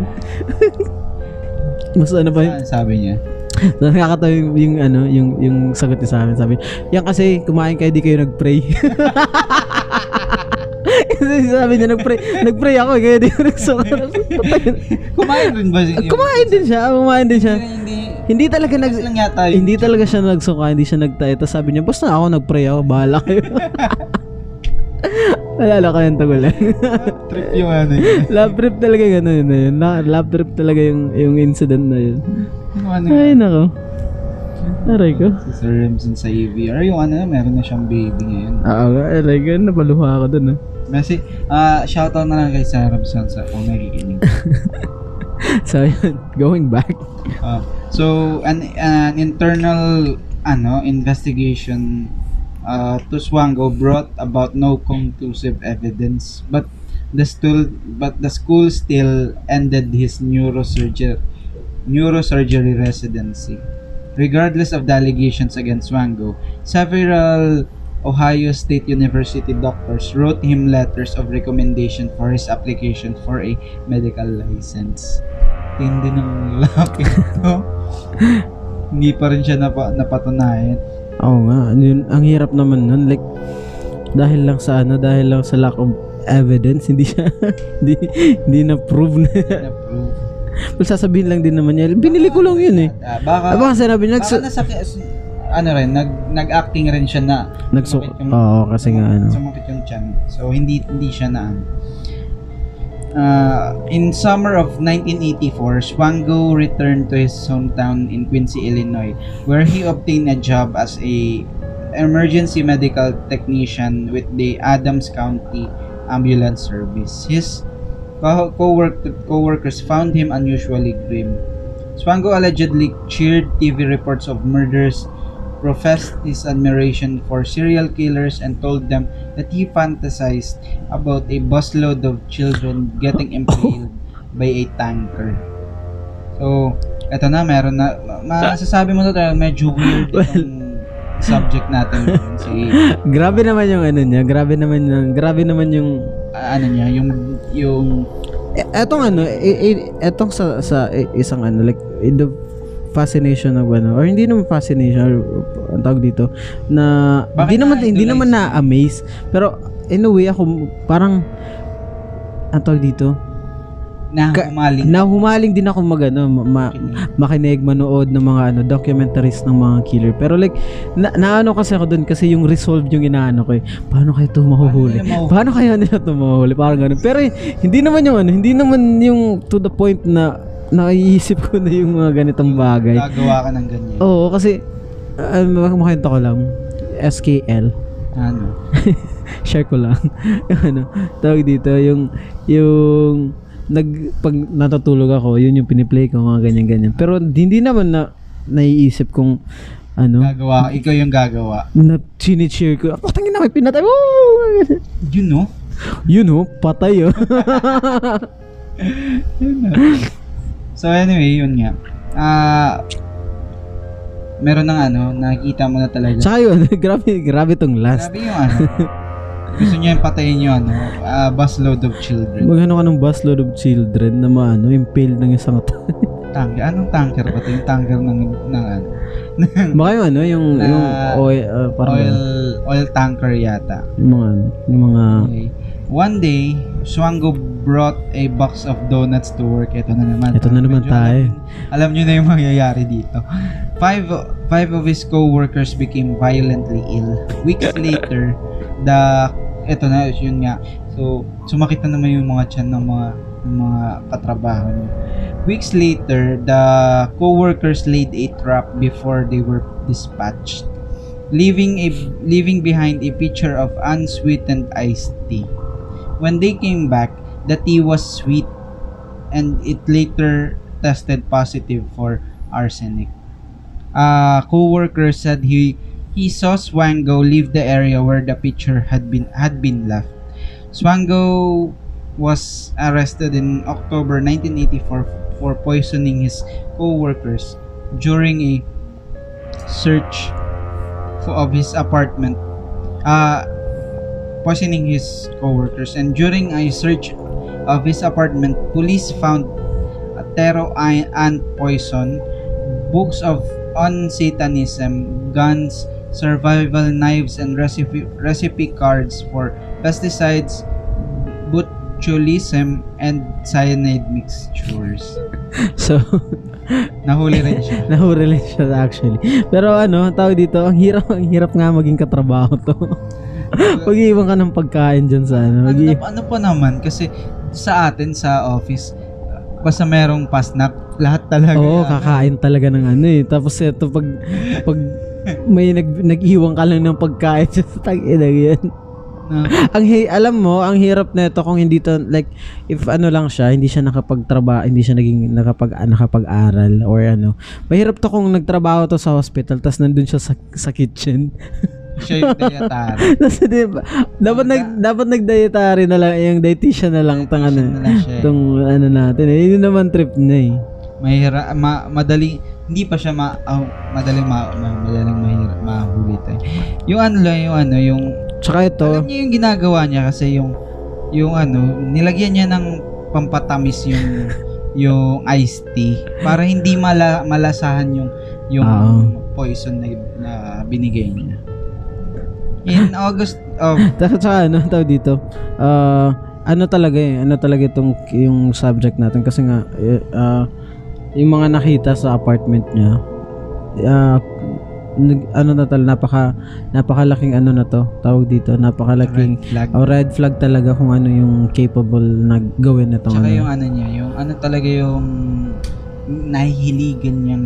Mas pa yun? Sabi niya? Nakakatawa yung sagot niya sa amin. Sabi, yan kasi, kumain kayo, di kayo nag-pray. Kasi sabi niya, nag-pray ako, kaya di ko nagsuka. Kumain rin ba siya? Kumain din siya. Hindi talaga siya nagsuka, hindi siya nagtayo. Tapos sabi niya, basta ako nag-pray ako, bahala kayo. Alala ko yung tagulan. Trip yung love trip talaga gano'n yun. Love trip talaga yung incident na yun. Ay, nako. Aray ko. Si Sir Remsen sa AVR, yung meron na siyang baby ngayon. Aray ko, napaluha ako dun Kasi, shoutout na lang kay Sir Remsen sa kung nakikinig. So, yun, going back. So, an internal investigation to Swango brought about no conclusive evidence, but the school still ended his neurosurgery residency. Regardless of the allegations against Swango, several Ohio State University doctors wrote him letters of recommendation for his application for a medical license. Hindi ng lalaki ito. Hindi pa rin siya napatunayan. Oo nga, ang hirap naman nun. Like, Dahil lang sa lack of evidence, hindi siya hindi na prove na. Well, sasabihin lang din naman niya, binili ko lang yun eh. Baka sinabi niya, nag-acting rin siya na kasi nga sumakit yung tiyan. So hindi siya na in summer of 1984, Swango returned to his hometown in Quincy, Illinois, where he obtained a job as a emergency medical technician with the Adams County Ambulance Service. His co-workers found him unusually grim. Swango allegedly cheered TV reports of murders, professed his admiration for serial killers, and told them that he fantasized about a busload of children getting impaled by a tanker. So, eto na, meron na, masasabi mo na tayo, medyo weird itong subject natin. Grabe naman yung niya, grabe naman yung etong sa isang like the fascination of or hindi naman fascination ang tawag dito na hindi naman na-amaze, pero in a way ako parang ang tawag dito humaling din ako makinig, manood ng mga documentaries ng mga killer, pero like naano kasi ako doon kasi yung resolve yung inaano ko paano kayo ito mahuhuli, paano kaya nila ito mahuhuli, parang ganun, pero hindi naman yung to the point na naiisip ko na yung mga ganitong bagay. Gagawa ka ng ganyan. Oo, kasi makwento ko lang, SKL. Share ko lang. Tawag dito, yung pag natutulog ako, yun yung piniplay ko, mga ganyan-ganyan. Pero hindi naman na naiisip kung gagawa, ikaw yung gagawa. Na chini-cheer ko. Patangin na may pinatay. Yun no, patay So anyway, yun nga. Meron ng nakikita mo na talaga. Tsaka yun, grabe tong last. Grabe yung gusto niya yung patayin yung busload of children. Magano ka ng busload of children na impale ng isang tanker. Anong tanker ba ito? Yung tanker ng baka yung oil, oil tanker yata. Yung mga okay. One day, Swango brought a box of donuts to work. Ito na naman tayo. Alam nyo na yung mangyayari dito. Five of his co-workers became violently ill. Weeks later, yun nga. So, sumakit na naman yung mga tiyan ng mga katrabaho niya. Weeks later, the co-workers laid a trap before they were dispatched, leaving behind a pitcher of unsweetened iced tea. When they came back, the tea was sweet and it later tested positive for arsenic. Co-worker said he saw Swango leave the area where the pitcher had been left. Swango was arrested in October 1984 for poisoning his co-workers during a search of his apartment. Poisoning his co-workers, and during a search of his apartment, police found taro ant poison, books on Satanism, guns, survival knives, and recipe cards for pesticides, botulism, and cyanide mixtures. So, nahuli rin siya actually. Pero tawag dito, ang hirap nga maging katrabaho to. Pag-iwan ka ng pagkain dyan sa ano pa naman, kasi sa atin sa office, basta merong pasnak, lahat talaga. Oo, kakain talaga ng Tapos ito, pag may nag-iwan ka lang ng pagkain sa tag-ina yan. Alam mo, ang hirap nito kung hindi to, like, if lang siya, hindi siya nakapagtrabaho, hindi siya naging nakapag-aral or mahirap to kung nagtrabaho to sa hospital tapos nandun siya sa kitchen. Siya yung dietary. dapat nag-dietary na lang, yung dietitian na lang tong natin. Hindi naman trip na Mahirap, madaling, hindi pa siya madaling mahuli tayo. Yung tsaka ito, alam niyo yung ginagawa niya kasi yung nilagyan niya ng pampatamis yung iced tea para hindi malasahan yung poison na binigay niya. In August of... Tsaka ano, tawag dito, ano talaga itong yung subject natin kasi nga, yung mga nakita sa apartment niya, napakalaking ano na to, tawag dito, napakalaking red flag talaga kung ano yung capable na gawin nitong Tsaka yung ano niya, yung ano talaga yung nahihiligan niyang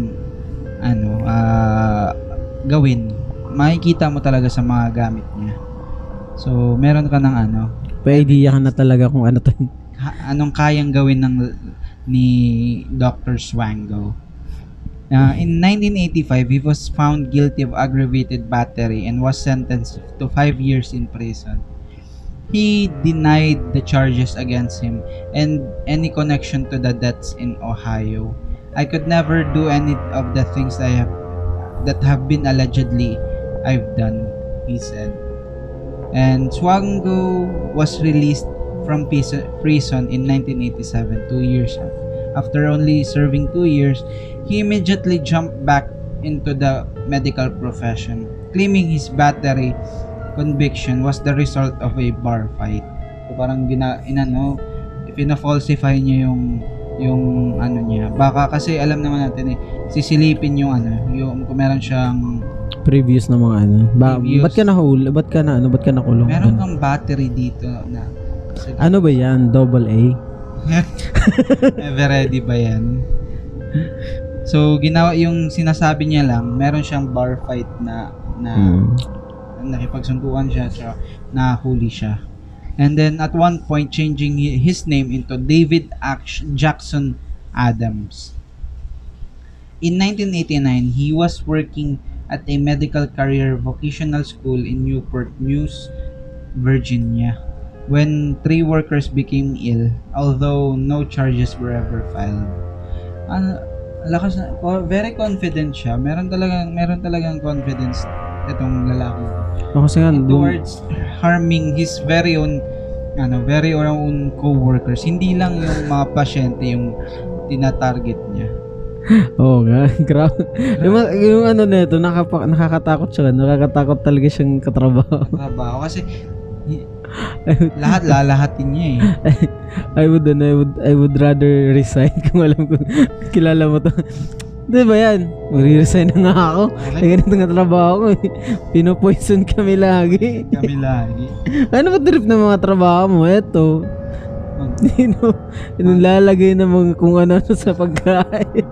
gawin. Makikita mo talaga sa mga gamit niya. So, meron ka ng may idea ka na talaga kung ano to. Anong kayang gawin ni Dr. Swango. In 1985, he was found guilty of aggravated battery and was sentenced to 5 years in prison. He denied the charges against him and any connection to the deaths in Ohio. I could never do any of the things that have been allegedly I've done, he said. And Swango was released from prison in 1987, 2 years after only serving 2 years. He immediately jumped back into the medical profession, claiming his battery conviction was the result of a bar fight. So parang pina-falsify niya yung ano niya. Baka kasi alam naman natin sisilipin yung kung meron siyang previous na mga ba't ka nahuli? Ba't ka nakulong? Meron kang battery dito na ano ba yan? Double A? Ever ready ba yan? So, ginawa yung sinasabi niya lang, meron siyang bar fight na nakipagsuntukan siya, so nahuli siya. And then, at one point, changing his name into David Jackson Adams. In 1989, he was working at a medical career vocational school in Newport News, Virginia, when 3 workers became ill, although no charges were ever filed. Lakas na, very confident siya. Meron talagang confidence itong lalaki. Kasi nga towards harming his very own co-workers. Hindi lang yung mga pasyente yung tinatarget niya. Oo nga, grabe. Yung nito, nakakatakot siya. Nakakatakot talaga siyang katrabaho. Kasi lahat lalahatin niya I would rather resign kung alam ko kilala mo to. Di ba yan? Mag-resign na nga ako. Ay, ganito nga trabaho ko. Pinopoison kami lagi. Ano ba trip ng mga trabaho mo? Eto. Lalagay na mga kung ano sa pagkain.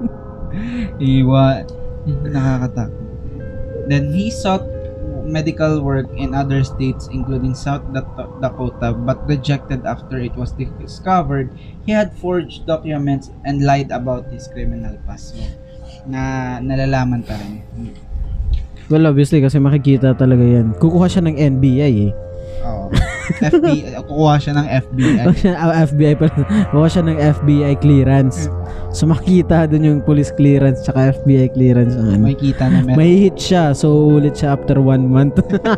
Nakakatakot. Then he sought medical work in other states including South Dakota but rejected after it was discovered he had forged documents and lied about his criminal past. So, nalalaman pa rin. Well, obviously kasi makikita talaga yan. Kukuha siya ng NBI Oo. Kukuha siya ng FBI. Kukuha siya ng FBI clearance. So makita dun yung police clearance tsaka FBI clearance. Makikita na meron. May hit siya. So ulit siya after 1 month.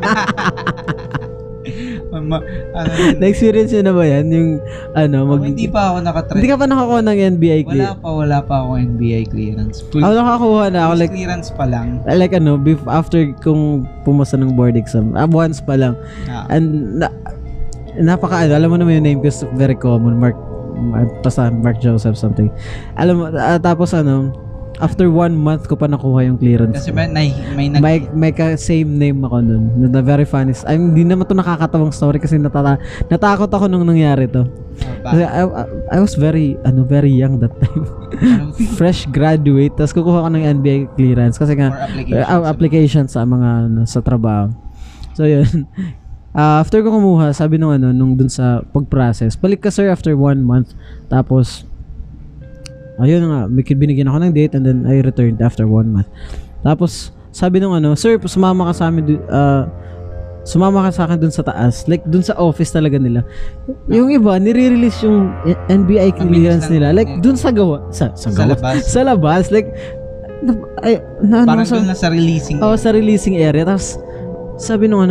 Na-experience nyo na ba yan? Yung hindi pa ako nakatrain. Hindi ka pa nakakuha ng NBI clearance? Wala pa ako NBI clearance. Nakakuha na ako. Like, clearance pa lang. Like after kung pumasa ng board exam. Once pa lang. And alam mo naman yung name ko, very common. Mark Joseph something. Alam mo, tapos after 1 month ko pa nakuha yung clearance. Kasi may same name ako nun. Na very funny. Hindi naman to nakakatawang story kasi natakot ako nung nangyari to. Kasi I was very young that time. Fresh graduate. Tapos kukuha ko ng NBA clearance kasi nga application sa mga sa trabaho. So yun. After ko kumuha, sabi nung dun sa pag-process, balik ka sir after 1 month. Tapos ayun nga, binigyan ako ng date and then I returned after 1 month. Tapos sabi nung sir, sumama ka sa amin sumama ka sa akin dun sa taas, like dun sa office talaga nila. Yung iba nire-release yung NBI clearance nila, like dun sa labas, like parang dun na sa releasing. Sa releasing area. Tapos sabi nung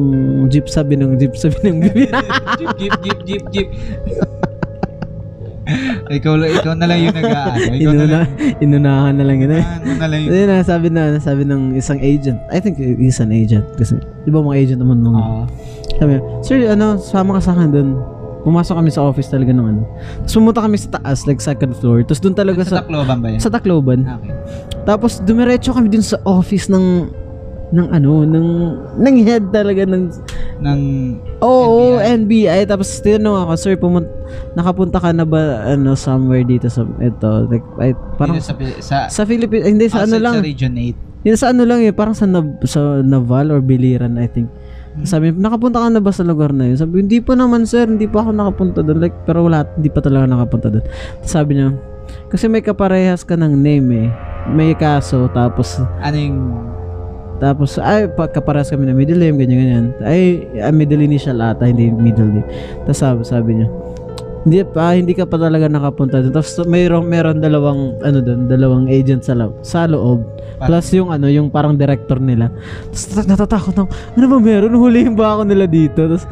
jeep. Jeep. ikaw na lang yung nag-aano. Inunahan na lang yun. Ano na lang yun. Ayun, sabi ng isang agent. I think he's an agent. Kasi, di ba mga agent naman mga. Sabi, sir, sama ka sa akin dun. Pumasok kami sa office talaga ng ano. Tapos pumunta kami sa taas, like second floor. Tapos dun talaga sa Tacloban ba yan? Sa Tacloban. Okay. Tapos dumiretso kami dun sa office ng head talaga ng NBI. Tapos tinanong ako, sir, nakapunta ka na ba somewhere dito sa ito, like parang sa Philippines, hindi sa ano lang. Sa Region 8. Hindi sa ano lang parang sa Naval or Biliran, I think. Sabi, nakapunta ka na ba sa lugar na yun? Sabi, hindi pa naman sir, hindi pa ako nakapunta doon. Like, pero hindi pa talaga nakapunta doon. Sabi niya, kasi may kaparehas ka ng name eh. May kaso, tapos kaparehas kami na middle name, ganyan. Middle initial ata, hindi middle name. Tapos sabi niya, hindi ka pa talaga nakapunta doon. Tapos meron dalawang agent sa loob. Plus yung parang director nila. Tapos natatakot ako, ano ba meron? Hulihin ba ako nila dito? Tapos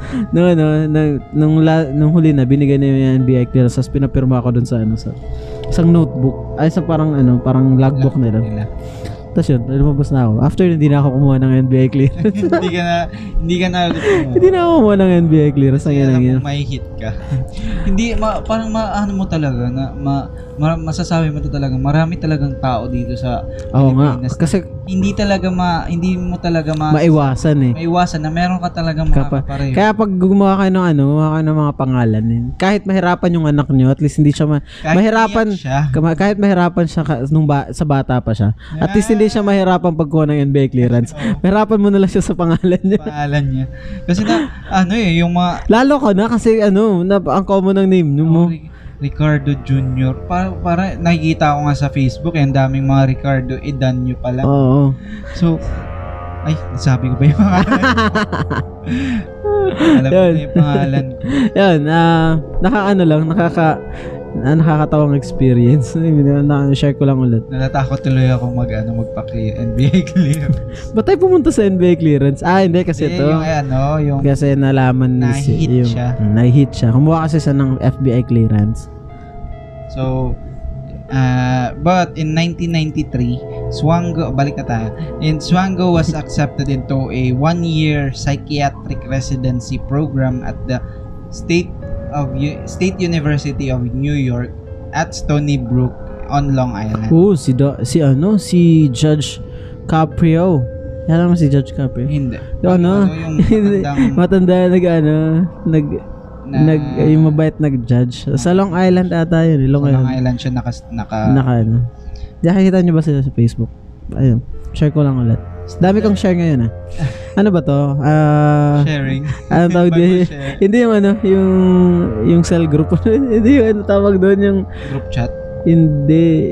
nung huli na, binigay na yung NBI clearance. Tapos pinapirma ako dun sa isang notebook. Sa parang logbook nila. Tapos yun, lumabas na ako. After, hindi na ako kumuha ng NBI clearance. hindi ka na Hindi na ako kumuha ng NBI clearance. Kasi alam mo, may hit ka. Hindi, parang ano mo talaga, masasabi mo to talaga, marami talagang tao dito sa Pilipinas. Kasi hindi mo talaga maiwasan eh. Maiwasan na meron ka talagang makapareho. Kaya pag gumawa kayo ng mga pangalan, kahit mahirapan yung anak nyo, at least hindi siya kahit mahirapan siya sa bata pa siya. At least hindi siya mahirapan pagkuha ng NBI clearance. Mahirapan mo na lang siya sa pangalan niya. Kasi yung mga lalo ka na kasi ang common ng name mo. Ricardo Jr. Para nakikita ko nga sa Facebook, ang daming mga Ricardo Edanyo pala. Oo. So, sabi ko ba yung pangalan? Alam ko na yung pangalan ko. Yan, nakakatawang experience. Share ko lang ulit. Natatakot tuloy ako mag-NBI clearance. Ba't tayo pumunta sa NBI clearance? Hindi kasi ito. Yung kasi nalaman na-hit siya. Kumuha kasi siya ng FBI clearance. So, but in 1993, Swango was accepted into a 1-year psychiatric residency program at the State University of New York at Stony Brook on Long Island. Si Judge Caprio. Alam mo si Judge Caprio? Hindi. Yung matanda yung mabait nag-judge. Sa Long Island ata yun. Long Island siya naka Nakikita niyo ba sila sa Facebook? Ayun. Share ko lang ulit. Dami kong share ngayon Ano ba to? Sharing. Ano tawag din? Hindi yung cell group. Hindi yung tawag doon yung group chat. Hindi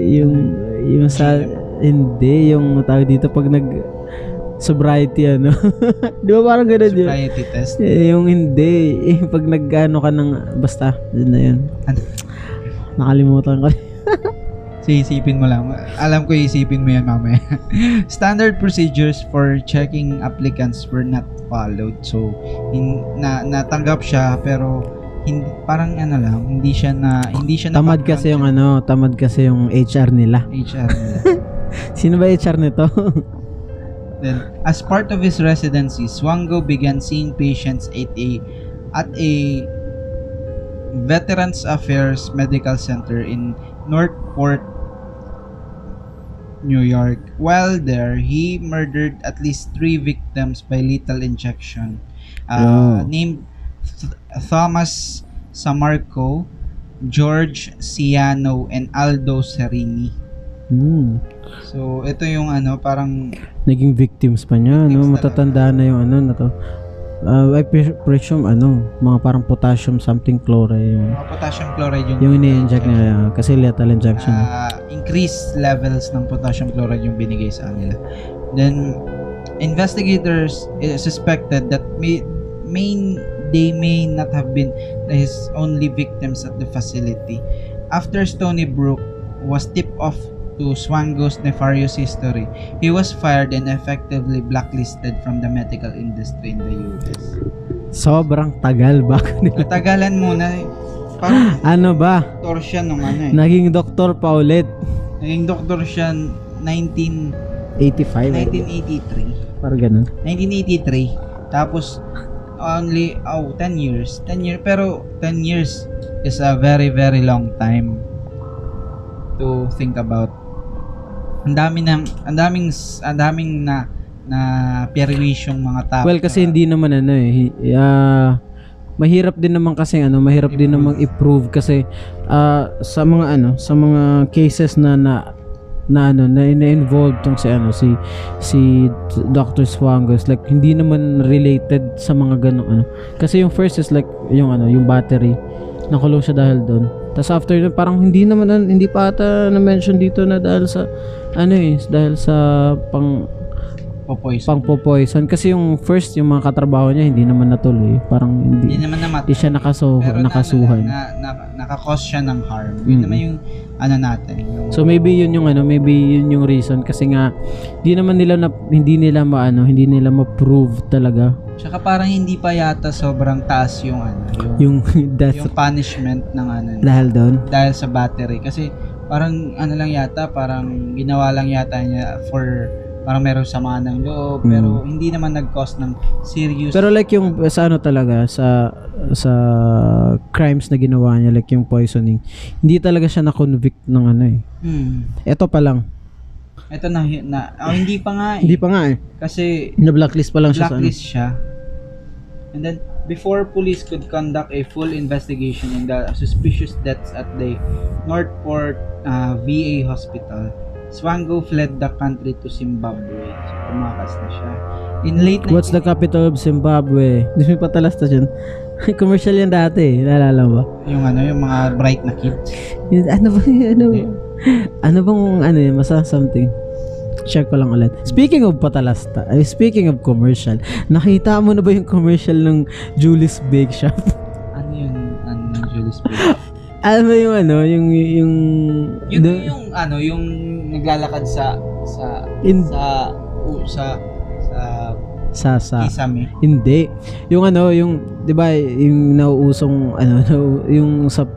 yung tawag dito pag sobriety Di ba parang gano'n yun? Sobriety test? Yung hindi. Pag nag-ano ka ng basta. Yun na yun. Nakalimutan ko. Isipin mo lang. Alam ko isipin mo yan mamaya. Standard procedures for checking applicants were not followed. So, natanggap siya pero parang hindi siya tamad kasi yung HR nila. Sino ba HR nito? Then, as part of his residency, Swango began seeing patients at a Veterans Affairs Medical Center in Northport, New York. While there, he murdered at least 3 victims by lethal injection. Named Thomas Samarco, George Ciano, and Aldo Serini. So, ito yung parang naging victims pa niya, matatanda na yung na to. I presume mga parang potassium something chloride yung potassium chloride yung ini-inject niya kasi lethal injection. Increased levels ng potassium chloride yung binigay sa kanila. Then investigators suspected that they may not have been his only victims at the facility. After Stony Brook was tipped off to Swango's nefarious history, he was fired and effectively blacklisted from the medical industry in the US. Sobrang tagal bago nila. Natagalan muna. parang Ano ba? doktor siya nung ano eh. Naging doktor pa ulit. Naging doktor siya 85. 1983. Parang ganun. 1983. Tapos only 10 years. 10 years pero 10 years is a very very long time to think about. Ang daming na perwisyong mga tao. Well, kasi hindi naman ano eh. Mahirap din naman kasi mahirap din namang i-prove kasi sa mga cases na involved tong si Dr. Swangos, like hindi naman related sa mga ganong kasi yung first is like yung battery, nakulong siya dahil doon. Tapos after nun, parang hindi pa ata na-mention dito na dahil sa dahil sa pang-poison. Kasi yung first, yung mga katrabaho niya, hindi naman natuloy. Parang hindi naman namatay. Hindi siya nakasuhan. Nakakause siya ng harm. Yun naman yung natin. So maybe yun yung reason kasi nga hindi nila ma-prove talaga. Tsaka parang hindi pa yata sobrang taas yung death, yung punishment ng dahil sa battery kasi parang lang yata, parang ginawa lang yata niya for parang meron sama ng loob pero hindi naman nag-cause ng serious. Pero like yung sa talaga sa crimes na ginawa niya, like yung poisoning, hindi talaga siya na-convict ng Ito pa lang. Ito hindi pa nga eh. Hindi pa nga eh. Kasi na-blacklist pa lang siya siya. And then before police could conduct a full investigation in the suspicious deaths at the Northport VA hospital, Swango fled the country to Zimbabwe. So, tumakas na siya. In late What's the capital of Zimbabwe? Hindi mo patalas na dyan. Commercial yan dati. Naalala ba? Yung yung mga bright na kids. Ano bang something? Check ko lang ulit. Speaking of patalasta, speaking of commercial, nakita mo na ba yung commercial ng Julie's Bake Shop? Ano yung Julie's Bake Shop? Alam mo yung yung naglalakad sa Kisame. Hindi. Yung 'di ba, yung nauusong yung sa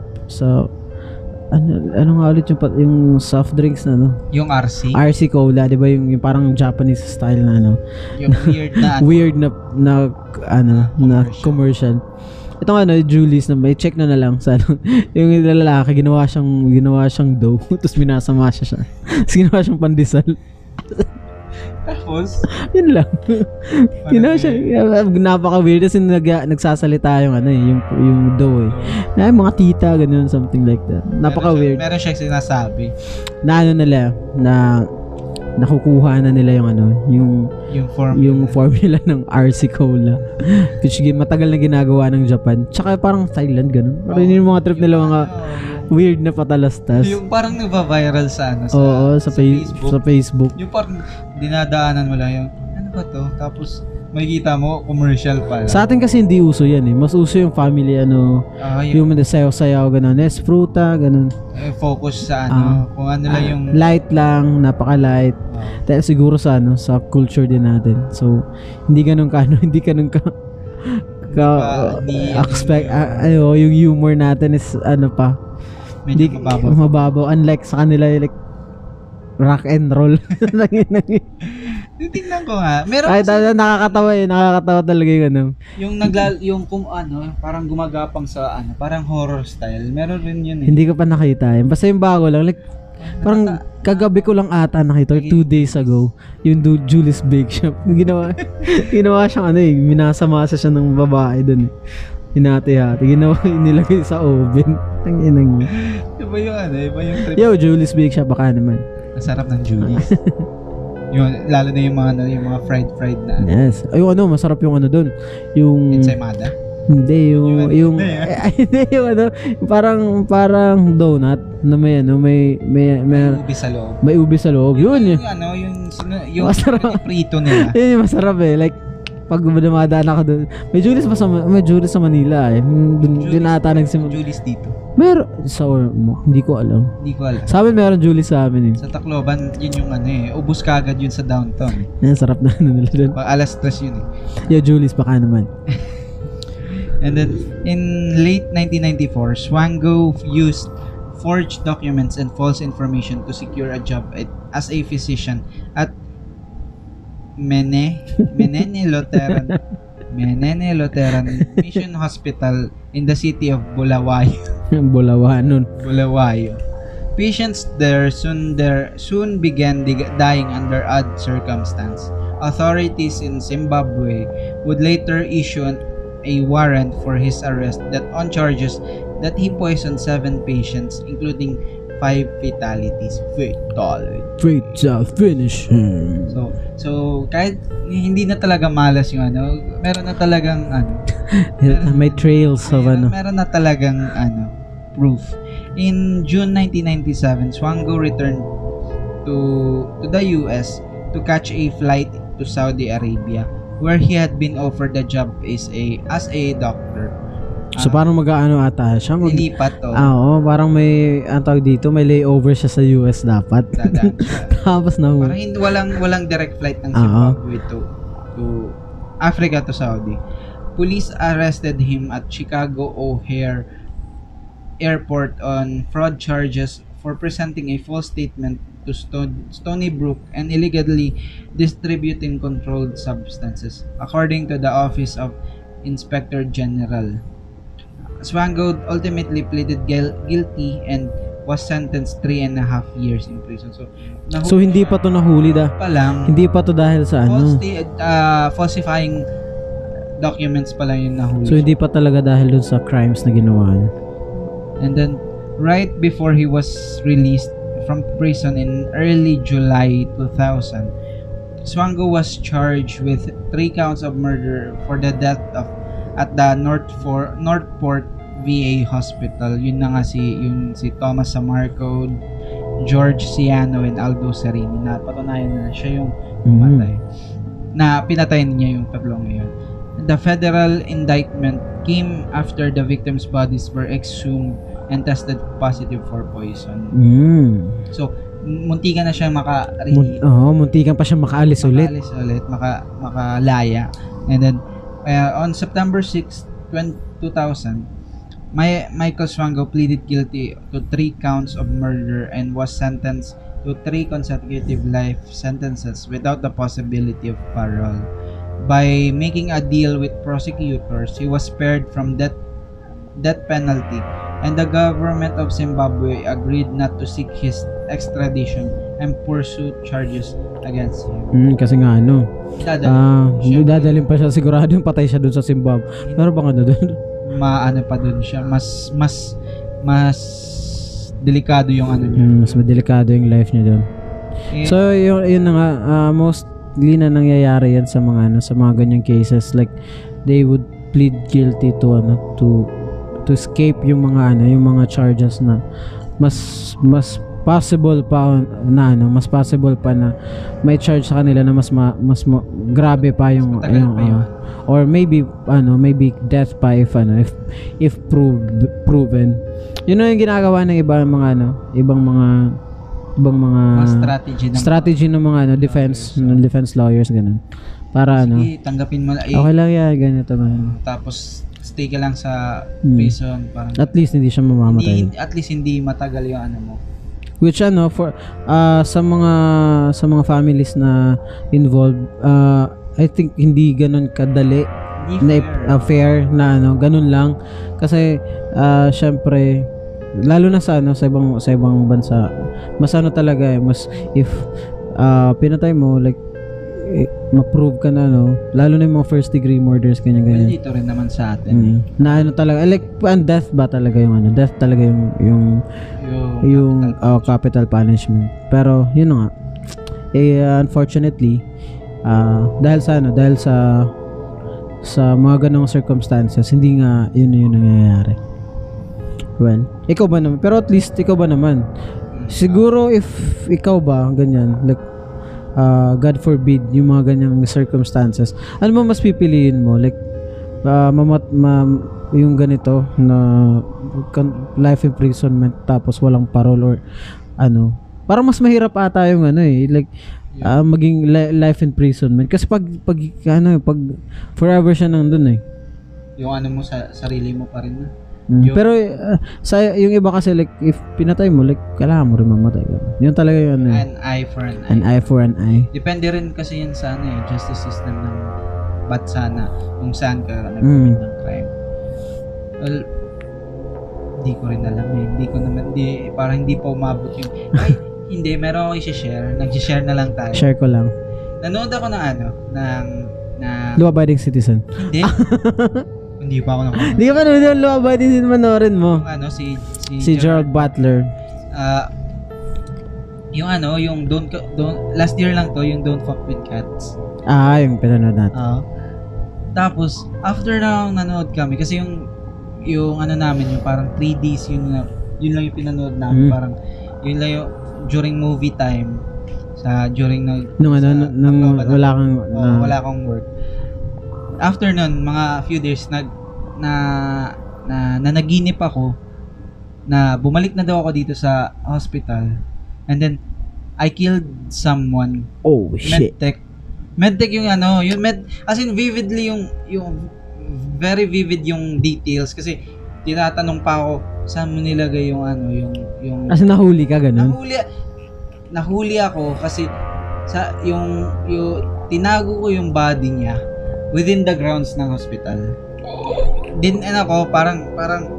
ano nga ulit yung soft drinks na yung RC Cola, 'di ba, yung parang Japanese style na yung weird na commercial. Ito Julie's na may check na lang sa yung lalaki ginawa siyang dough tapos minasama siya. Tapos ginawa siyang pandesal. Tapos yun lang. Ginawa siya, napaka-weird kasi nagsasalita yung dough eh. Na mga tita ganun, something like that. Napaka-weird. Meron siyang sinasabi na na nakukuha na nila yung formula ng RC Cola, which matagal na ginagawa ng Japan, tsaka parang Thailand ganun. Parang yung mga trip nila mga weird na patalastas, yung parang nagva-viral sa sa Facebook. Yung parang dinadaanan mo lang yung ano ba to, tapos makikita mo commercial pala. Sa atin kasi hindi uso yan eh. Mas uso yung family yung sayaw-sayaw ganun, fruta ganun. Focus sa kung ano lang yung light lang, napaka-light. Dahil siguro sa culture din natin. So hindi ganun ka expect yung humor natin is medyo mababaw. Unlike sa kanila like rock and roll. Tingnan ko nga. Meron nakakatawa talaga yung parang gumagapang sa parang horror style. Meron rin yun eh. Hindi ko pa nakita. Basta yung bago lang, like parang kagabi ko lang ata nakita, 2 days ago, yung Julie's Bake Shop. Ginawa siyang minasa-masa siya ng babae doon. Hinati-hati. Inilagay sa oven. Tanginang. Iba yung trip. Yo, Julie's Bake Shop baka naman. Masarap ng Julie's. Lalo na yung mga fried na. Yes. Ay, masarap yung doon. Yung ensaymada. Hindi yung parang donut na may ubi sa loob. May ubi sa loob. Yun. Yung masarap prito nila. Yun yung masarap like pag dumadaan ako doon. May Julie's sa Manila eh. Doon ata nagsimula. Julie's dito. Meron hindi ko alam. Sa amin meron Julie's sa amin eh. Sa Tacloban yun yung ubus kagad yun sa downtown. Sarap na nila doon. Pag alas 3 yun eh. Julie's baka naman. And then, in late 1994, Swango used forged documents and false information to secure a job as a physician at Menene Lutheran Mission Hospital in the city of Bulawayo. Bulawayo. Patients there soon began dying under odd circumstances. Authorities in Zimbabwe would later issue a warrant for his arrest on charges that he poisoned 7 patients, including 5 fatalities. Fatal finish. So kahit hindi na talaga malas yung meron na talagang may trails of meron na talagang proof. In June 1997, Swango returned to the US to catch a flight to Saudi Arabia, where he had been offered a job as a doctor. So parang mag-aano ata siya? Lilipat to. Oo, parang may tawag dito, may layover siya sa US dapat. Dadaan siya. Tapos na parang walang direct flight ng Zimbabwe to Africa to Saudi. Police arrested him at Chicago O'Hare Airport on fraud charges for presenting a false statement to Stony Brook and illegally distributing controlled substances, according to the Office of Inspector General. Swango ultimately pleaded guilty and was sentenced 3.5 years in prison. So hindi pa to nahuli hindi pa to dahil sa falsifying documents pa lang yung nahuli. So hindi pa talaga dahil dun sa crimes na ginawa niya. And then right before he was released from prison in early July 2000, Swango was charged with 3 counts of murder for the death at the Northport VA Hospital. Yun na nga si Thomas Samarco, George Ciano, and Aldo Serini, na patunayan na siya yung pumatay. Na pinatay niya yung tatlong yun. The federal indictment came after the victims' bodies were exhumed and tested positive for poison. So, muntikan na siya muntikan pa siya makaalis ulit. Makalaya. And then, on September 6, 2000, Michael Swango pleaded guilty to 3 counts of murder and was sentenced to 3 consecutive life sentences without the possibility of parole. By making a deal with prosecutors, he was spared from death penalty, and the government of Zimbabwe agreed not to seek his extradition and pursue charges against him. Kasi nga dadalhin pa siya, sigurado yung patay siya dun sa Zimbabwe. Pero baka doon pa dun siya, mas delikado yung niya. Mas delikado yung life niya dun. So yun na nga, mostly na nangyayari yan sa mga ganyang cases, like they would plead guilty to escape yung mga charges na mas possible pa na may charge sa kanila na mas grabe pa yung or maybe death pa if proven. Yun yung ginagawa ng ibang mga strategy ng mga defense lawyers, ganun. Para tanggapin mo okay lang yan, ganito man. Tapos stay ka lang sa prison, parang at least hindi siya mamamatay. At least hindi matagal yung mo. Which for sa mga families na involved, I think hindi ganun kadali na fair na ganun lang kasi syempre lalo na sa ibang bansa mas talaga mas if pinatay mo, like ma-prove ka na lalo na yung mga first degree murders ganyan. Dito rin naman sa atin na talaga like death ba talaga yung death talaga yung capital punishment. Pero yun nga unfortunately dahil sa mga ganong circumstances hindi nga yun nangyayari. Well, ikaw ba naman? Pero at least ikaw ba naman? Siguro if ikaw ba ganyan, like God forbid yung mga ganyang circumstances, ano ba mas pipiliin mo? Like yung ganito na life imprisonment tapos walang parole or parang mas mahirap ata yung maging life imprisonment kasi pag forever siya nandun yung ano mo sa sarili mo pa rin. Pero sa yung iba kasi like if pinatay mo like kailangan mo rin mamatay ka. Yun talaga yun. An eye for an eye. An eye for an eye. Depende rin kasi yan sa justice system ng bansa na kung saan ka nag-commit ng crime. Well, hindi ko rin alam parang hindi pa umabot yung hindi, meron ako i-share. Nag-share na lang tayo. Share ko lang. Nanood ako ng Law-abiding citizen. Hindi. Hindi pa ako naman. Hindi ka pa naman yung law-abiding citizen manorin mo. Yung si Gerald Butler. Yung yung last year lang to, yung Don't Fuck with Cats. Yung pinanood natin. Tapos, after na nanood kami, kasi yung namin, yung parang 3 days, yun lang yung pinanood namin. Parang, yun lang yung during movie time, nung wala kang work. After nun, mga few days, naginip ako na bumalik na daw ako dito sa hospital. And then, I killed someone. Oh, shit. Medtech yung as in vividly yung very vivid yung details kasi tinatanong pa ako saan mo nilagay yung as in nahuli ka ganun? Nahuli ako kasi yung tinago ko yung body niya within the grounds ng hospital. Din parang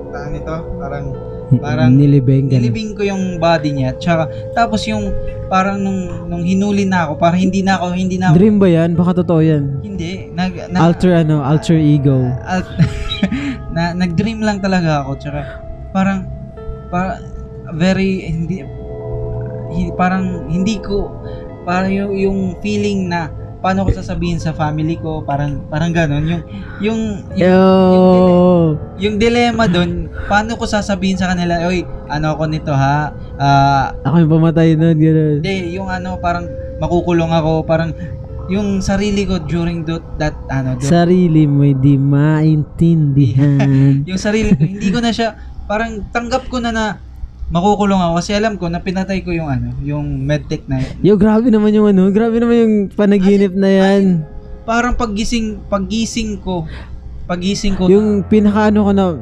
nilibing ko yung body niya. Tsaka tapos yung parang nung hinuli na ako, parang hindi na ako Dream ba yan? Baka totoo yan. Hindi. Alter ego. Nag-dream lang talaga ako. Tsaka parang very yung feeling na paano ko sasabihin sa family ko, parang gano'n yung dilemma doon, paano ko sasabihin sa kanila, oy, ako nito ha, ako yung pamatay nun, gano'n. Hindi, yung parang makukulong ako, parang yung sarili ko during sarili mo di maintindihan. Yung sarili ko, hindi ko na siya, parang tanggap ko na makukulong ako kasi alam ko na pinatay ko yung medtech na yun. Grabe naman yung panaginip na yan. Parang paggising ko yung pinaka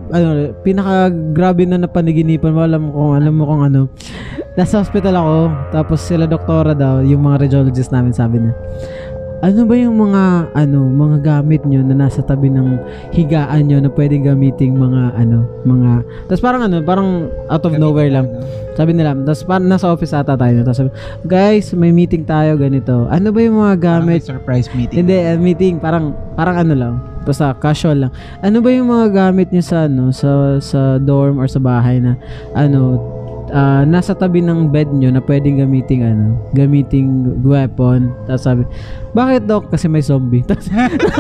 grabe na napanaginipan mo, alam mo kung nasa hospital ako, tapos sila doktora daw, yung mga radiologist namin sabi na, ano ba yung mga gamit nyo na nasa tabi ng higaan nyo na pwedeng gamiting mga tapos parang out of nowhere lang. Sabi nila, tapos parang nasa office ata tayo. Tapos sabi, guys, may meeting tayo ganito. Ano ba yung mga gamit? Surprise meeting. Hindi, meeting parang lang. Basta casual lang. Ano ba yung mga gamit nyo sa dorm or sa bahay na nasa tabi ng bed nyo na pwedeng gamiting weapon. Tapos sabi, bakit Doc? Kasi may zombie. Tapos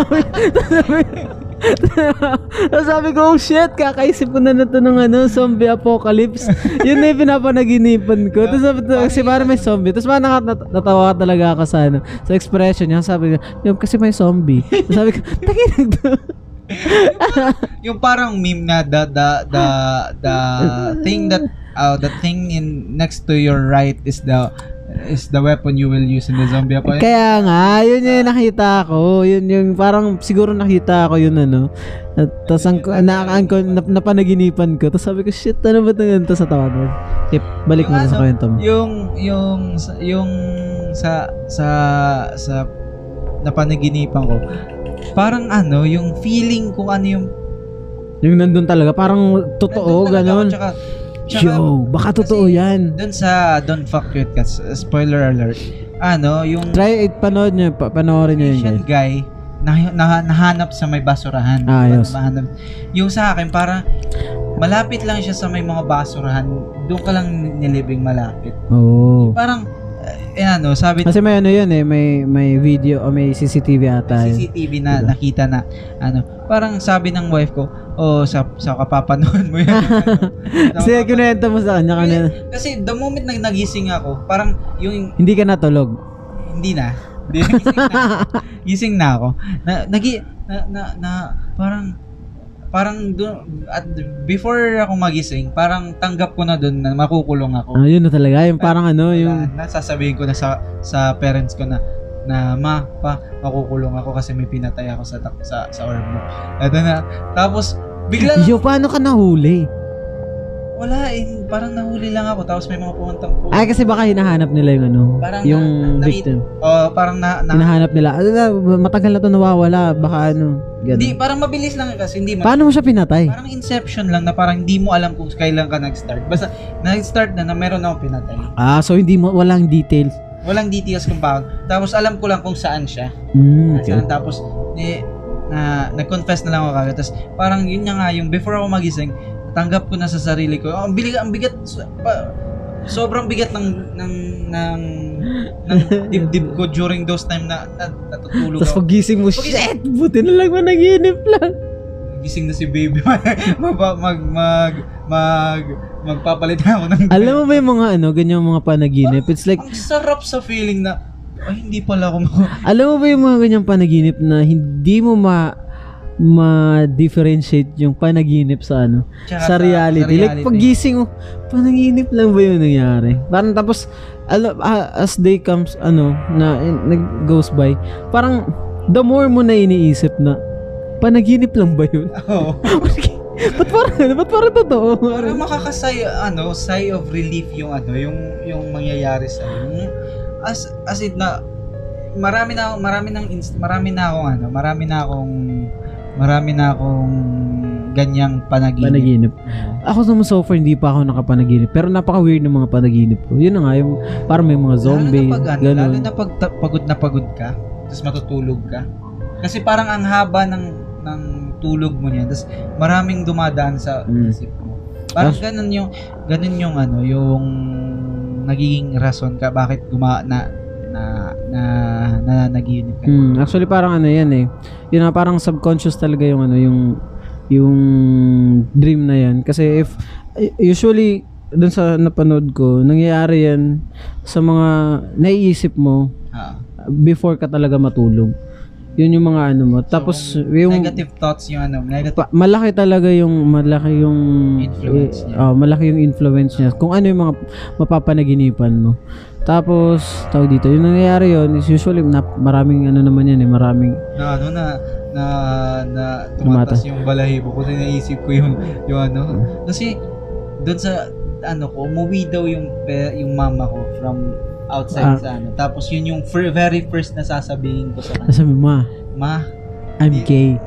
sabi ko, oh shit, kakaisip ko na ito ng zombie apocalypse. Yun na yung pinapanaginipan ko. Tapos sabi ko, kasi parang may zombie. Tapos parang natawa talaga ako sa expression niya. Sabi ko, kasi may zombie. Tapos sabi ko, takinig to. Yung parang meme na the thing that the thing in next to your right is the weapon you will use in the zombie apocalypse. Kaya nga, yun yung nakita ko. Yun yung parang siguro nakita ko yun Tapos napanaginipan ko. Tapos sabi ko, shit, ano ba ito sa tawa doon? Balik mo sa kwento mo. Yung sa napanaginipan ko. Parang yung feeling kung yung nandun talaga, parang totoo, gano'n. Yo, baka totoo yan. Doon sa Don't Fuck With Cats, spoiler alert, yung try it, panoorin nyo yun, guy nahanap sa may basurahan. Yes. Yung sa akin, parang malapit lang siya sa may mga basurahan, doon ka lang nilibing malapit. Parang sabi kasi may may video o may CCTV ata. May CCTV na diba? Nakita na parang sabi ng wife ko, sa kapapanood mo yan. Kasi kinuwento mo sa kanya. Kasi the moment nagising ako, parang yung hindi ka natulog. Hindi na. Gising na ako. Parang at before ako magising, parang tanggap ko na doon na makukulong ako. Yun na talaga, yung parang yung nasasabihin ko na sa parents ko na na makukulong ako kasi may pinatay ako sa orb mo. Ito na. Tapos bigla paano ka nahuli? Wala parang nahuli lang ako tapos may mga pumuntang po. Ay, kasi baka hinahanap nila yung Parang yung victim. Parang hinahanap nila. Matagal na to nawawala, baka ganun. Hindi, parang mabilis lang kasi hindi Paano mo siya pinatay? Parang Inception lang na parang hindi mo alam kung kailan ka nag-start. Basta nag-start na meron akong pinatay. So walang details. Walang details kung bakit. Tapos alam ko lang kung saan siya. Okay. Tapos nag-confess na lang ako kagad. Tapos parang yun nga yung before ako magising, tanggap ko na sa sarili ko. Ang bigat sobrang bigat ng dibdib ko during those time na natutulog ako. Tapos pagising mo, shit, buti na lang managinip lang. Gising na si baby. Magpapalit na ako ng alam mo ba yung mga ganyan mga panaginip? It's like ang sarap sa feeling na hindi pala ako alam mo ba yung mga ganyang panaginip na hindi mo ma-differentiate yung panaginip sa sa reality. Like paggising mo, panaginip lang ba yung nangyari? Parang tapos as day comes goes by, parang the more mo na iniisip na panaginip lang ba yun? Oo. Ba't parang totoo? Parang makakasay sigh of relief yung mangyayari sa iyo. As in na marami na akong ganyang panaginip. Ako naman so far hindi pa ako nakapanaginip, pero napaka-weird ng mga panaginip ko. Yun na nga, yung parang may mga zombie, lalo na pag pagod ka, tapos matutulog ka. Kasi parang ang haba ng tulog mo niya, tapos maraming dumadaan sa isip mo. Parang ganun yung yung nagiging rason ka bakit nanaginip ka. Actually parang yan eh. Yun na, parang subconscious talaga yung yung dream na yan. Kasi usually dun sa napanood ko, nangyayari yan sa mga naiisip mo before ka talaga matulog. Yun yung mga mo. Tapos yung negative thoughts yung malaki talaga yung influence niya. Malaki yung influence niya kung ano yung mga mapapanaginipan mo. Tapos tawag dito, yung nangyayari yun is usually maraming naman yan maraming tumatas yung balahibo ko. Naisip ko yung kasi doon sa umuwi daw yung mama ko from outside tapos yun yung very first na sasabihin ko sa kanya. Sabi mo, Ma, I'm gay.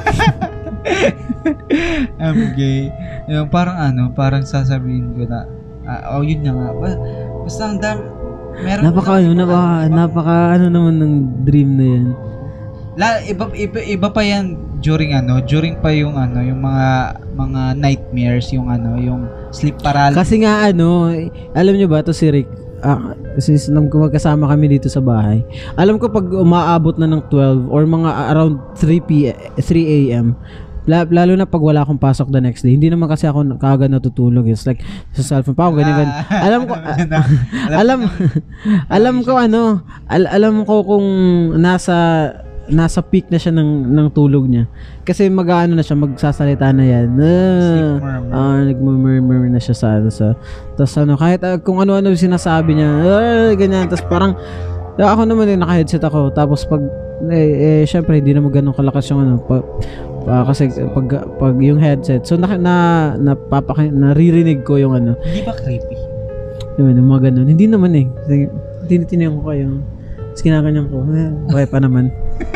I'm gay. Yung parang sasabihin ko na yun na nga. Basta ang meron napaka naman ng dream na yan. Iba pa yan during pa yung yung mga nightmares, yung sleep paralysis. Kasi nga alam nyo ba to si Rick? Since nung magkasama kami dito sa bahay, alam ko pag umaabot na ng 12 or mga around 3 a.m. Lalo na pag wala akong pasok the next day, hindi naman kasi ako kaagad natutulog. It's like sa cellphone pa ako ganyan. Alam ko kung nasa peak na siya ng tulog niya. Kasi na siya, magsasalita na yan. Nagmumurmur na siya sa tas kahit kung ano-ano sinasabi niya, ganyan. Tas parang ako naman din naka-headset ako. Tapos pag syempre hindi naman ganun kalakas yung kasi pag yung headset. So naririnig ko yung Hindi ba creepy? Yung mga ganun. Hindi naman tinitinihan ko kayo. Tapos kinakanyan ko. Okay pa naman.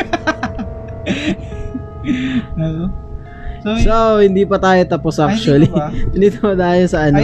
So, hindi pa tayo tapos actually. Hindi pa tayo sa Ay,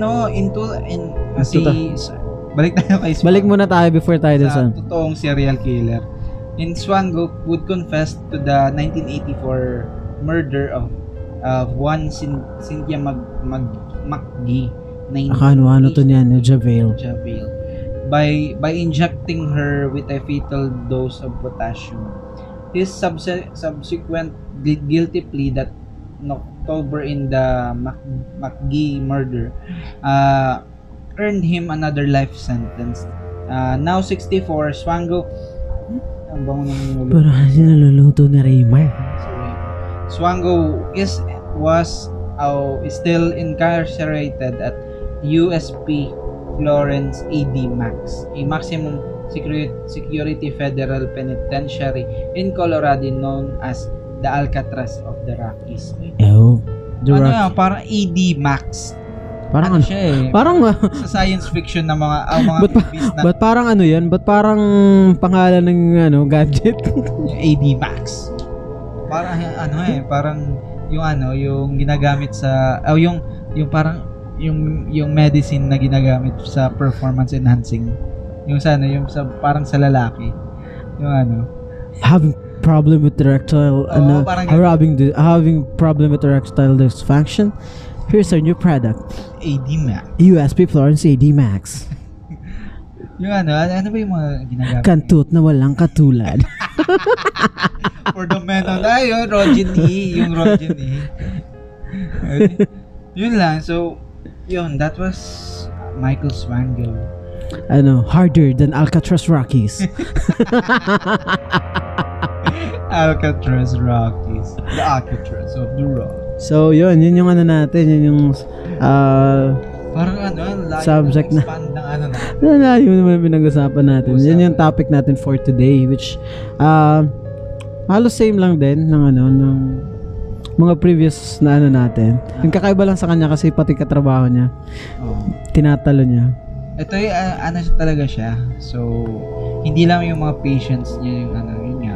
balik tayo kay Swan. Balik muna tayo before tayo sa totoong serial killer. Swan would confess to the 1984 murder of one Cynthia McGee. Ano to niyan? Javel. By injecting her with a fatal dose of potassium. His subsequent guilty plea that in October in the McGee murder earned him another life sentence. Now 64, Swango ang bango ng pero naluluto ni Raymar. Swango was still incarcerated at USP Florence AD Max, a maximum Security Federal Penitentiary in Colorado known as the Alcatraz of the Rockies. Parang AD Max. Parang ano siya eh. Parang sa science fiction na mga movies na. But parang ano 'yan? But parang pangalan ng gadget. AD Max. Parang parang yung ginagamit sa yung parang yung medicine na ginagamit sa performance enhancing. Yung parang sa lalaki. Yung having problem with erectile having problem with erectile dysfunction. Here's our new product. AD Max. USP Florence AD Max. Yung ano ba yung mga ginagamit? Kantut na walang katulad. For the men on yung Rogen E. Yun lang. So, that was Michael Swango. Harder than Alcatraz Rockies. Alcatraz Rockies. The Alcatraz of the Rock. So, yun yung natin. Yun yung parang subject na. Layo naman pinag-usapan natin. Yun yung topic natin for today, which halos same lang din ng ng mga previous na natin. Yung kakaiba lang sa kanya kasi pati katrabaho niya. Tinatalo niya. Ito yung talaga siya. So, hindi lang yung mga patients niya yun nga.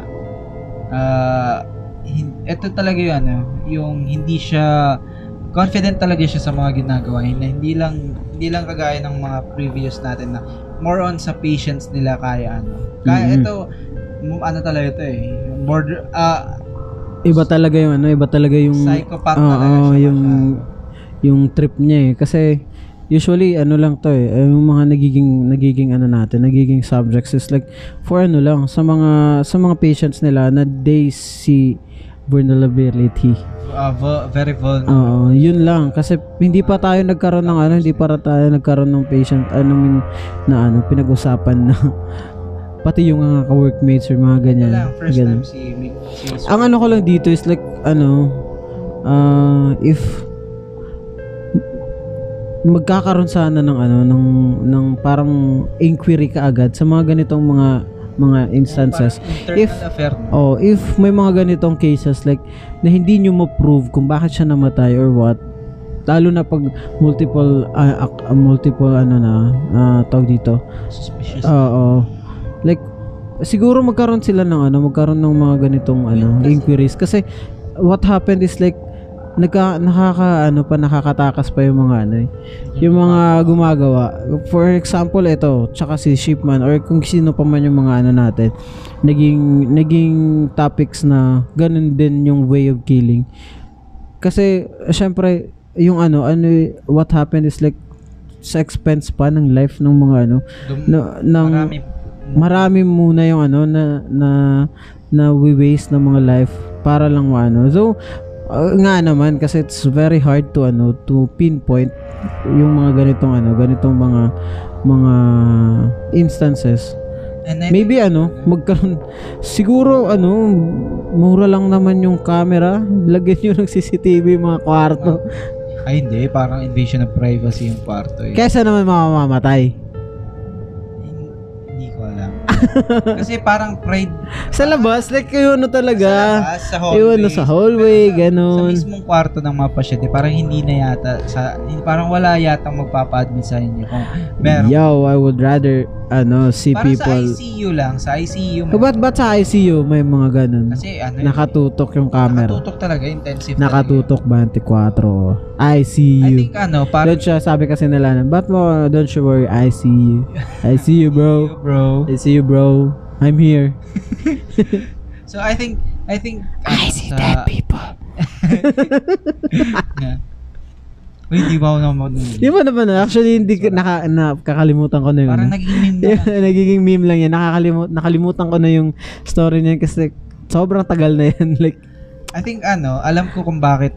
Ito talaga yung hindi siya confident talaga siya sa mga ginagawa. Hindi lang kagaya ng mga previous natin na more on sa patients nila kaya ito talaga ito border iba talaga yung psychopath talaga siya. Yung trip niya kasi usually lang to yung mga nagiging subjects is like for lang sa mga patients nila na they see vulnerability. Very vulnerable. Yun lang kasi hindi pa tayo nagkaroon ng patient pinag-usapan na pati yung mga ka-workmates or mga ganyan. First time si ang ko lang dito is like if magkakaroon sana ng parang inquiry kaagad sa mga ganitong mga instances. If may mga ganitong cases like na hindi nyo ma-prove kung bakit siya namatay or what, lalo na pag multiple tawag dito. Suspicious. Like siguro magkaroon ng mga ganitong inquiries kasi what happened is like nakakatakas pa yung mga yung mga gumagawa. For example, ito, tsaka si Shipman or kung sino pa man yung mga natin, naging topics na ganun din yung way of killing. Kasi syempre yung what happened is like sa expense pa ng life ng mga marami muna yung na we waste ng mga life para lang so nga naman kasi it's very hard to pinpoint yung mga ganitong mga instances. Maybe magkaroon siguro mura lang naman yung camera, lagyan nyo ng CCTV mga kwarto. Ay hindi, parang invasion of privacy yung kwarto Kesa naman mamamatay. Hindi ko alam. Kasi parang pride sa labas, like talaga. Sa hallway. Sa hallway, ganun. Sa mismong kwarto ng mga pasyente, parang hindi na yata parang wala yata magpapa-admit sa inyo kung meron. I would rather see parang people sa ICU Ba't sa ICU may mga ganun? Kasi nakatutok yung camera. Nakatutok talaga, intensive. Nakatutok 24. ICU. I think parang don't siya sabi kasi nila but mo don't you worry, ICU. ICU bro. ICU bro. I'm here. So I think I see dead people. Hindi ba ako Di ba naman actually hindi nakakalimutan ko na yun. Parang nagiging meme lang. Nagiging meme lang yan. Nakalimutan ko na yung story niyan kasi sobrang tagal na yan. Like I think alam ko kung bakit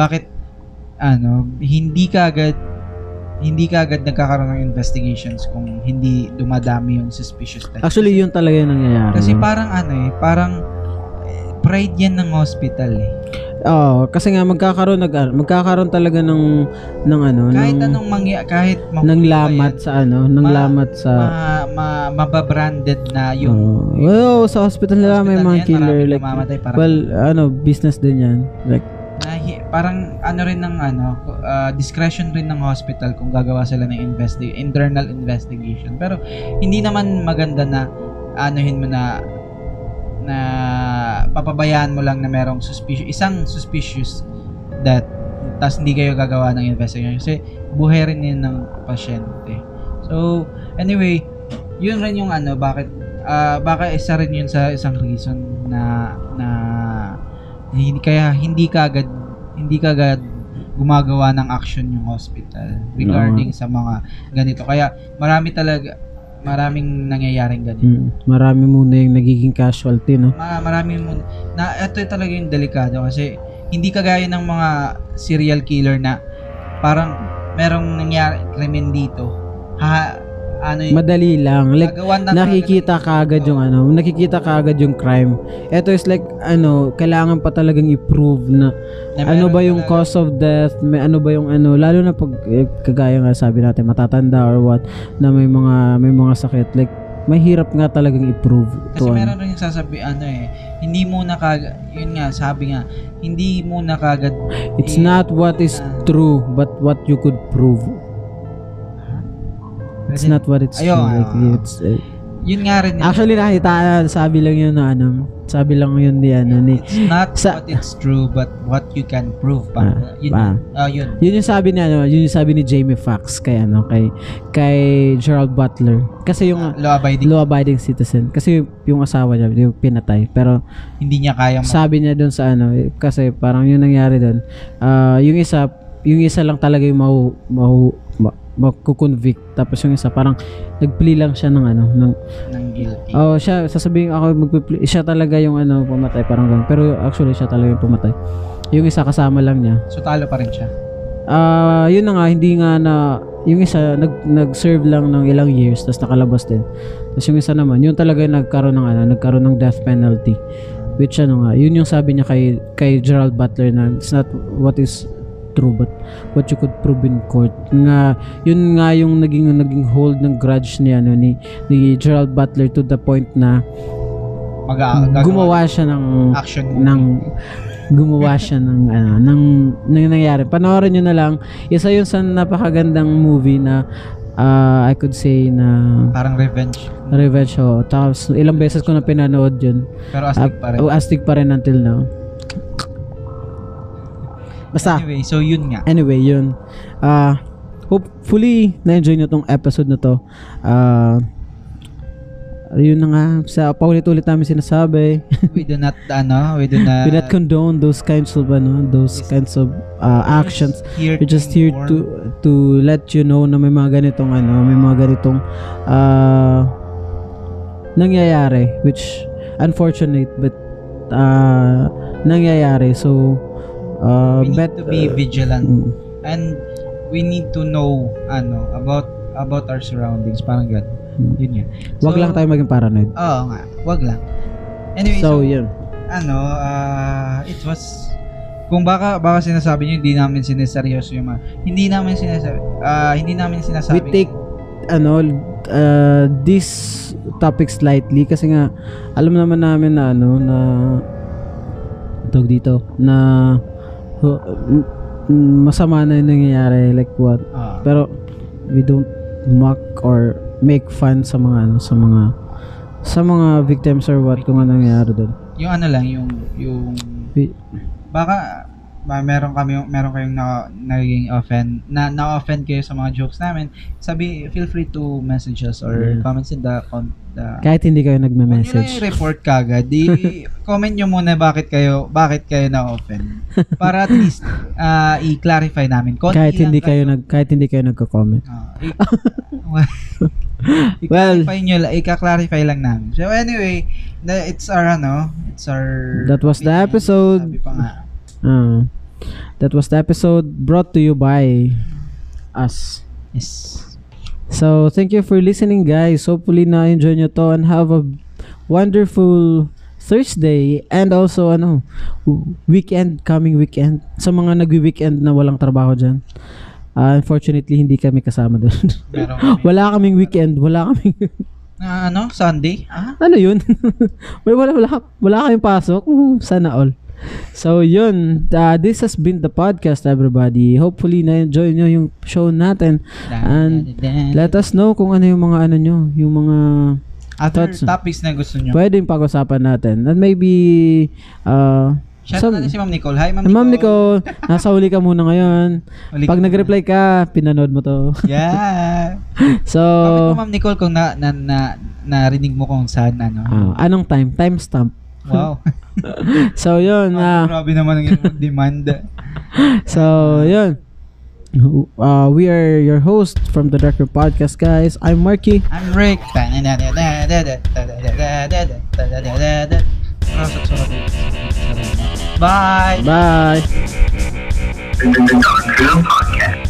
hindi kaagad nagkakaroon ng investigations kung hindi dumadami yung suspicious death. Actually yun talaga yung nangyayari. Kasi parang parang pride yan ng hospital Kasi nga magkakaroon talaga ng kahit anong kahit ng lamat sa lamat sa mababranded na yung sa hospital nila may mga killer like business din yan, like parang rin ng discretion rin ng hospital kung gagawa sila ng internal investigation, pero hindi naman maganda na anuhin mo na papabayaan mo lang na merong isang suspicious that tas hindi kayo gagawa ng investigation kasi buhay rin yun ng pasyente. So anyway, yun rin yung bakit baka isa rin yun sa isang reason na hindi kagad gumagawa ng action yung hospital regarding sa mga ganito. Kaya maraming nangyayaring ganito. Marami muna yung nagiging casualty, no? Marami muna. Ito talaga yung delikado kasi hindi kagaya ng mga serial killer na parang merong nangyari krimen dito. Madali lang. Like, nakikita kaagad yung crime. Ito is like, kailangan pa talagang i-prove na ano ba yung cause of death, may ano ba yung lalo na pag kagaya nga sabi natin matatanda or what, na may mga sakit, like mahirap nga talagang i-prove. Kasi meron rin yung sasabi hindi muna kagad, yun nga sabi nga, hindi muna kagad it's not what is true but what you could prove. It's not what it's true. Like, it's yun nga rin. Actually nakita sabi lang yun ni it's not what it's true but what you can prove. Yun yung sabi ni Jamie Foxx kay Gerald Butler. Kasi yung law abiding citizen. Kasi yung asawa niya yung pinatay pero hindi niya kaya sabi niya doon sa kasi parang yung nangyari doon. Yung isa lang talaga yung makukonvict, tapos yung isa parang nagplea lang siya ng guilty. Siya sasabihin ako magpi-plea, siya talaga yung pumatay, parang ganun. Pero actually siya talaga yung pumatay. Yung isa kasama lang niya. So talo pa rin siya. Yun na nga, hindi nga na yung isa nag-serve lang ng ilang years tapos nakalabas din. Tapos yung isa naman, yun talaga nagkaroon ng death penalty. Which yun yung sabi niya kay Gerald Butler na it's not what is true but what you could prove in court. Yun nga yung naging hold ng grudge niya ni Gerald Butler to the point na gumawa siya ng action ng nangyayari. Panoorin nyo na lang. Isa yun sa napakagandang movie na I could say na parang revenge. Tapos ilang beses ko na pinanood yun. Pero astig pa rin until now. Basta. Anyway, yun. Hopefully, na-enjoy nyo tong episode na to. Yun na nga. Sa paulit-ulit namin sinasabi. we do not condone those kinds of actions. We're just here to let you know na may mga ganitong nangyayari, which unfortunate but nangyayari. So we need to be vigilant and we need to know about our surroundings, parang gano'n. Yun yan. Wag lang tayo maging paranoid. Oo nga, wag lang. Anyway, yun. It was, kung baka sinasabi niyo hindi namin sineseryoso yung hindi namin sinasabi. We take these topics lightly kasi nga alam naman namin na tawag dito na masama na yung nangyayari, like what. Pero we don't mock or make fun sa mga victims or what kung ano nangyayari doon. Yung baka meron kayong naging na-offend kayo sa mga jokes namin. Feel free to message us or comments in the kahit hindi kayo nagme-message. Yung report kagad, comment nyo muna bakit kayo na-offend. Para at least i-clarify namin. Kahit hindi kayo nagko-comment. I-clarify lang namin. So anyway, it's our that was the episode. Sabi pa nga. That was the episode brought to you by us. Yes. So, thank you for listening, guys. Hopefully na-enjoy nyo to and have a wonderful Thursday, and also coming weekend. Sa mga nagwi-weekend na walang trabaho dyan. Unfortunately, hindi kami kasama doon. Wala kaming weekend, wala kaming Sunday? Ano yun? wala kaming pasok. Sana all. So yun, this has been the podcast, everybody. Hopefully na-enjoy nyo yung show natin, and let us know kung ano yung mga nyo, yung mga other topics na gusto nyo pwedeng pag-usapan natin, and maybe shout out si Ma'am Nicole. Hi Ma'am Nicole. Ma'am Nicole, nasa huli ka muna ngayon. Pag nag-reply ka, pinanood mo to. Yeah. So comment mo Ma'am Nicole kung narinig mo kung saan anong timestamp. Wow. So yun, grabe naman ang demand. So yun, we are your host from the Dark Room Podcast, guys. I'm Marky. I'm Rick. Bye. Bye. The Dark Room Podcast.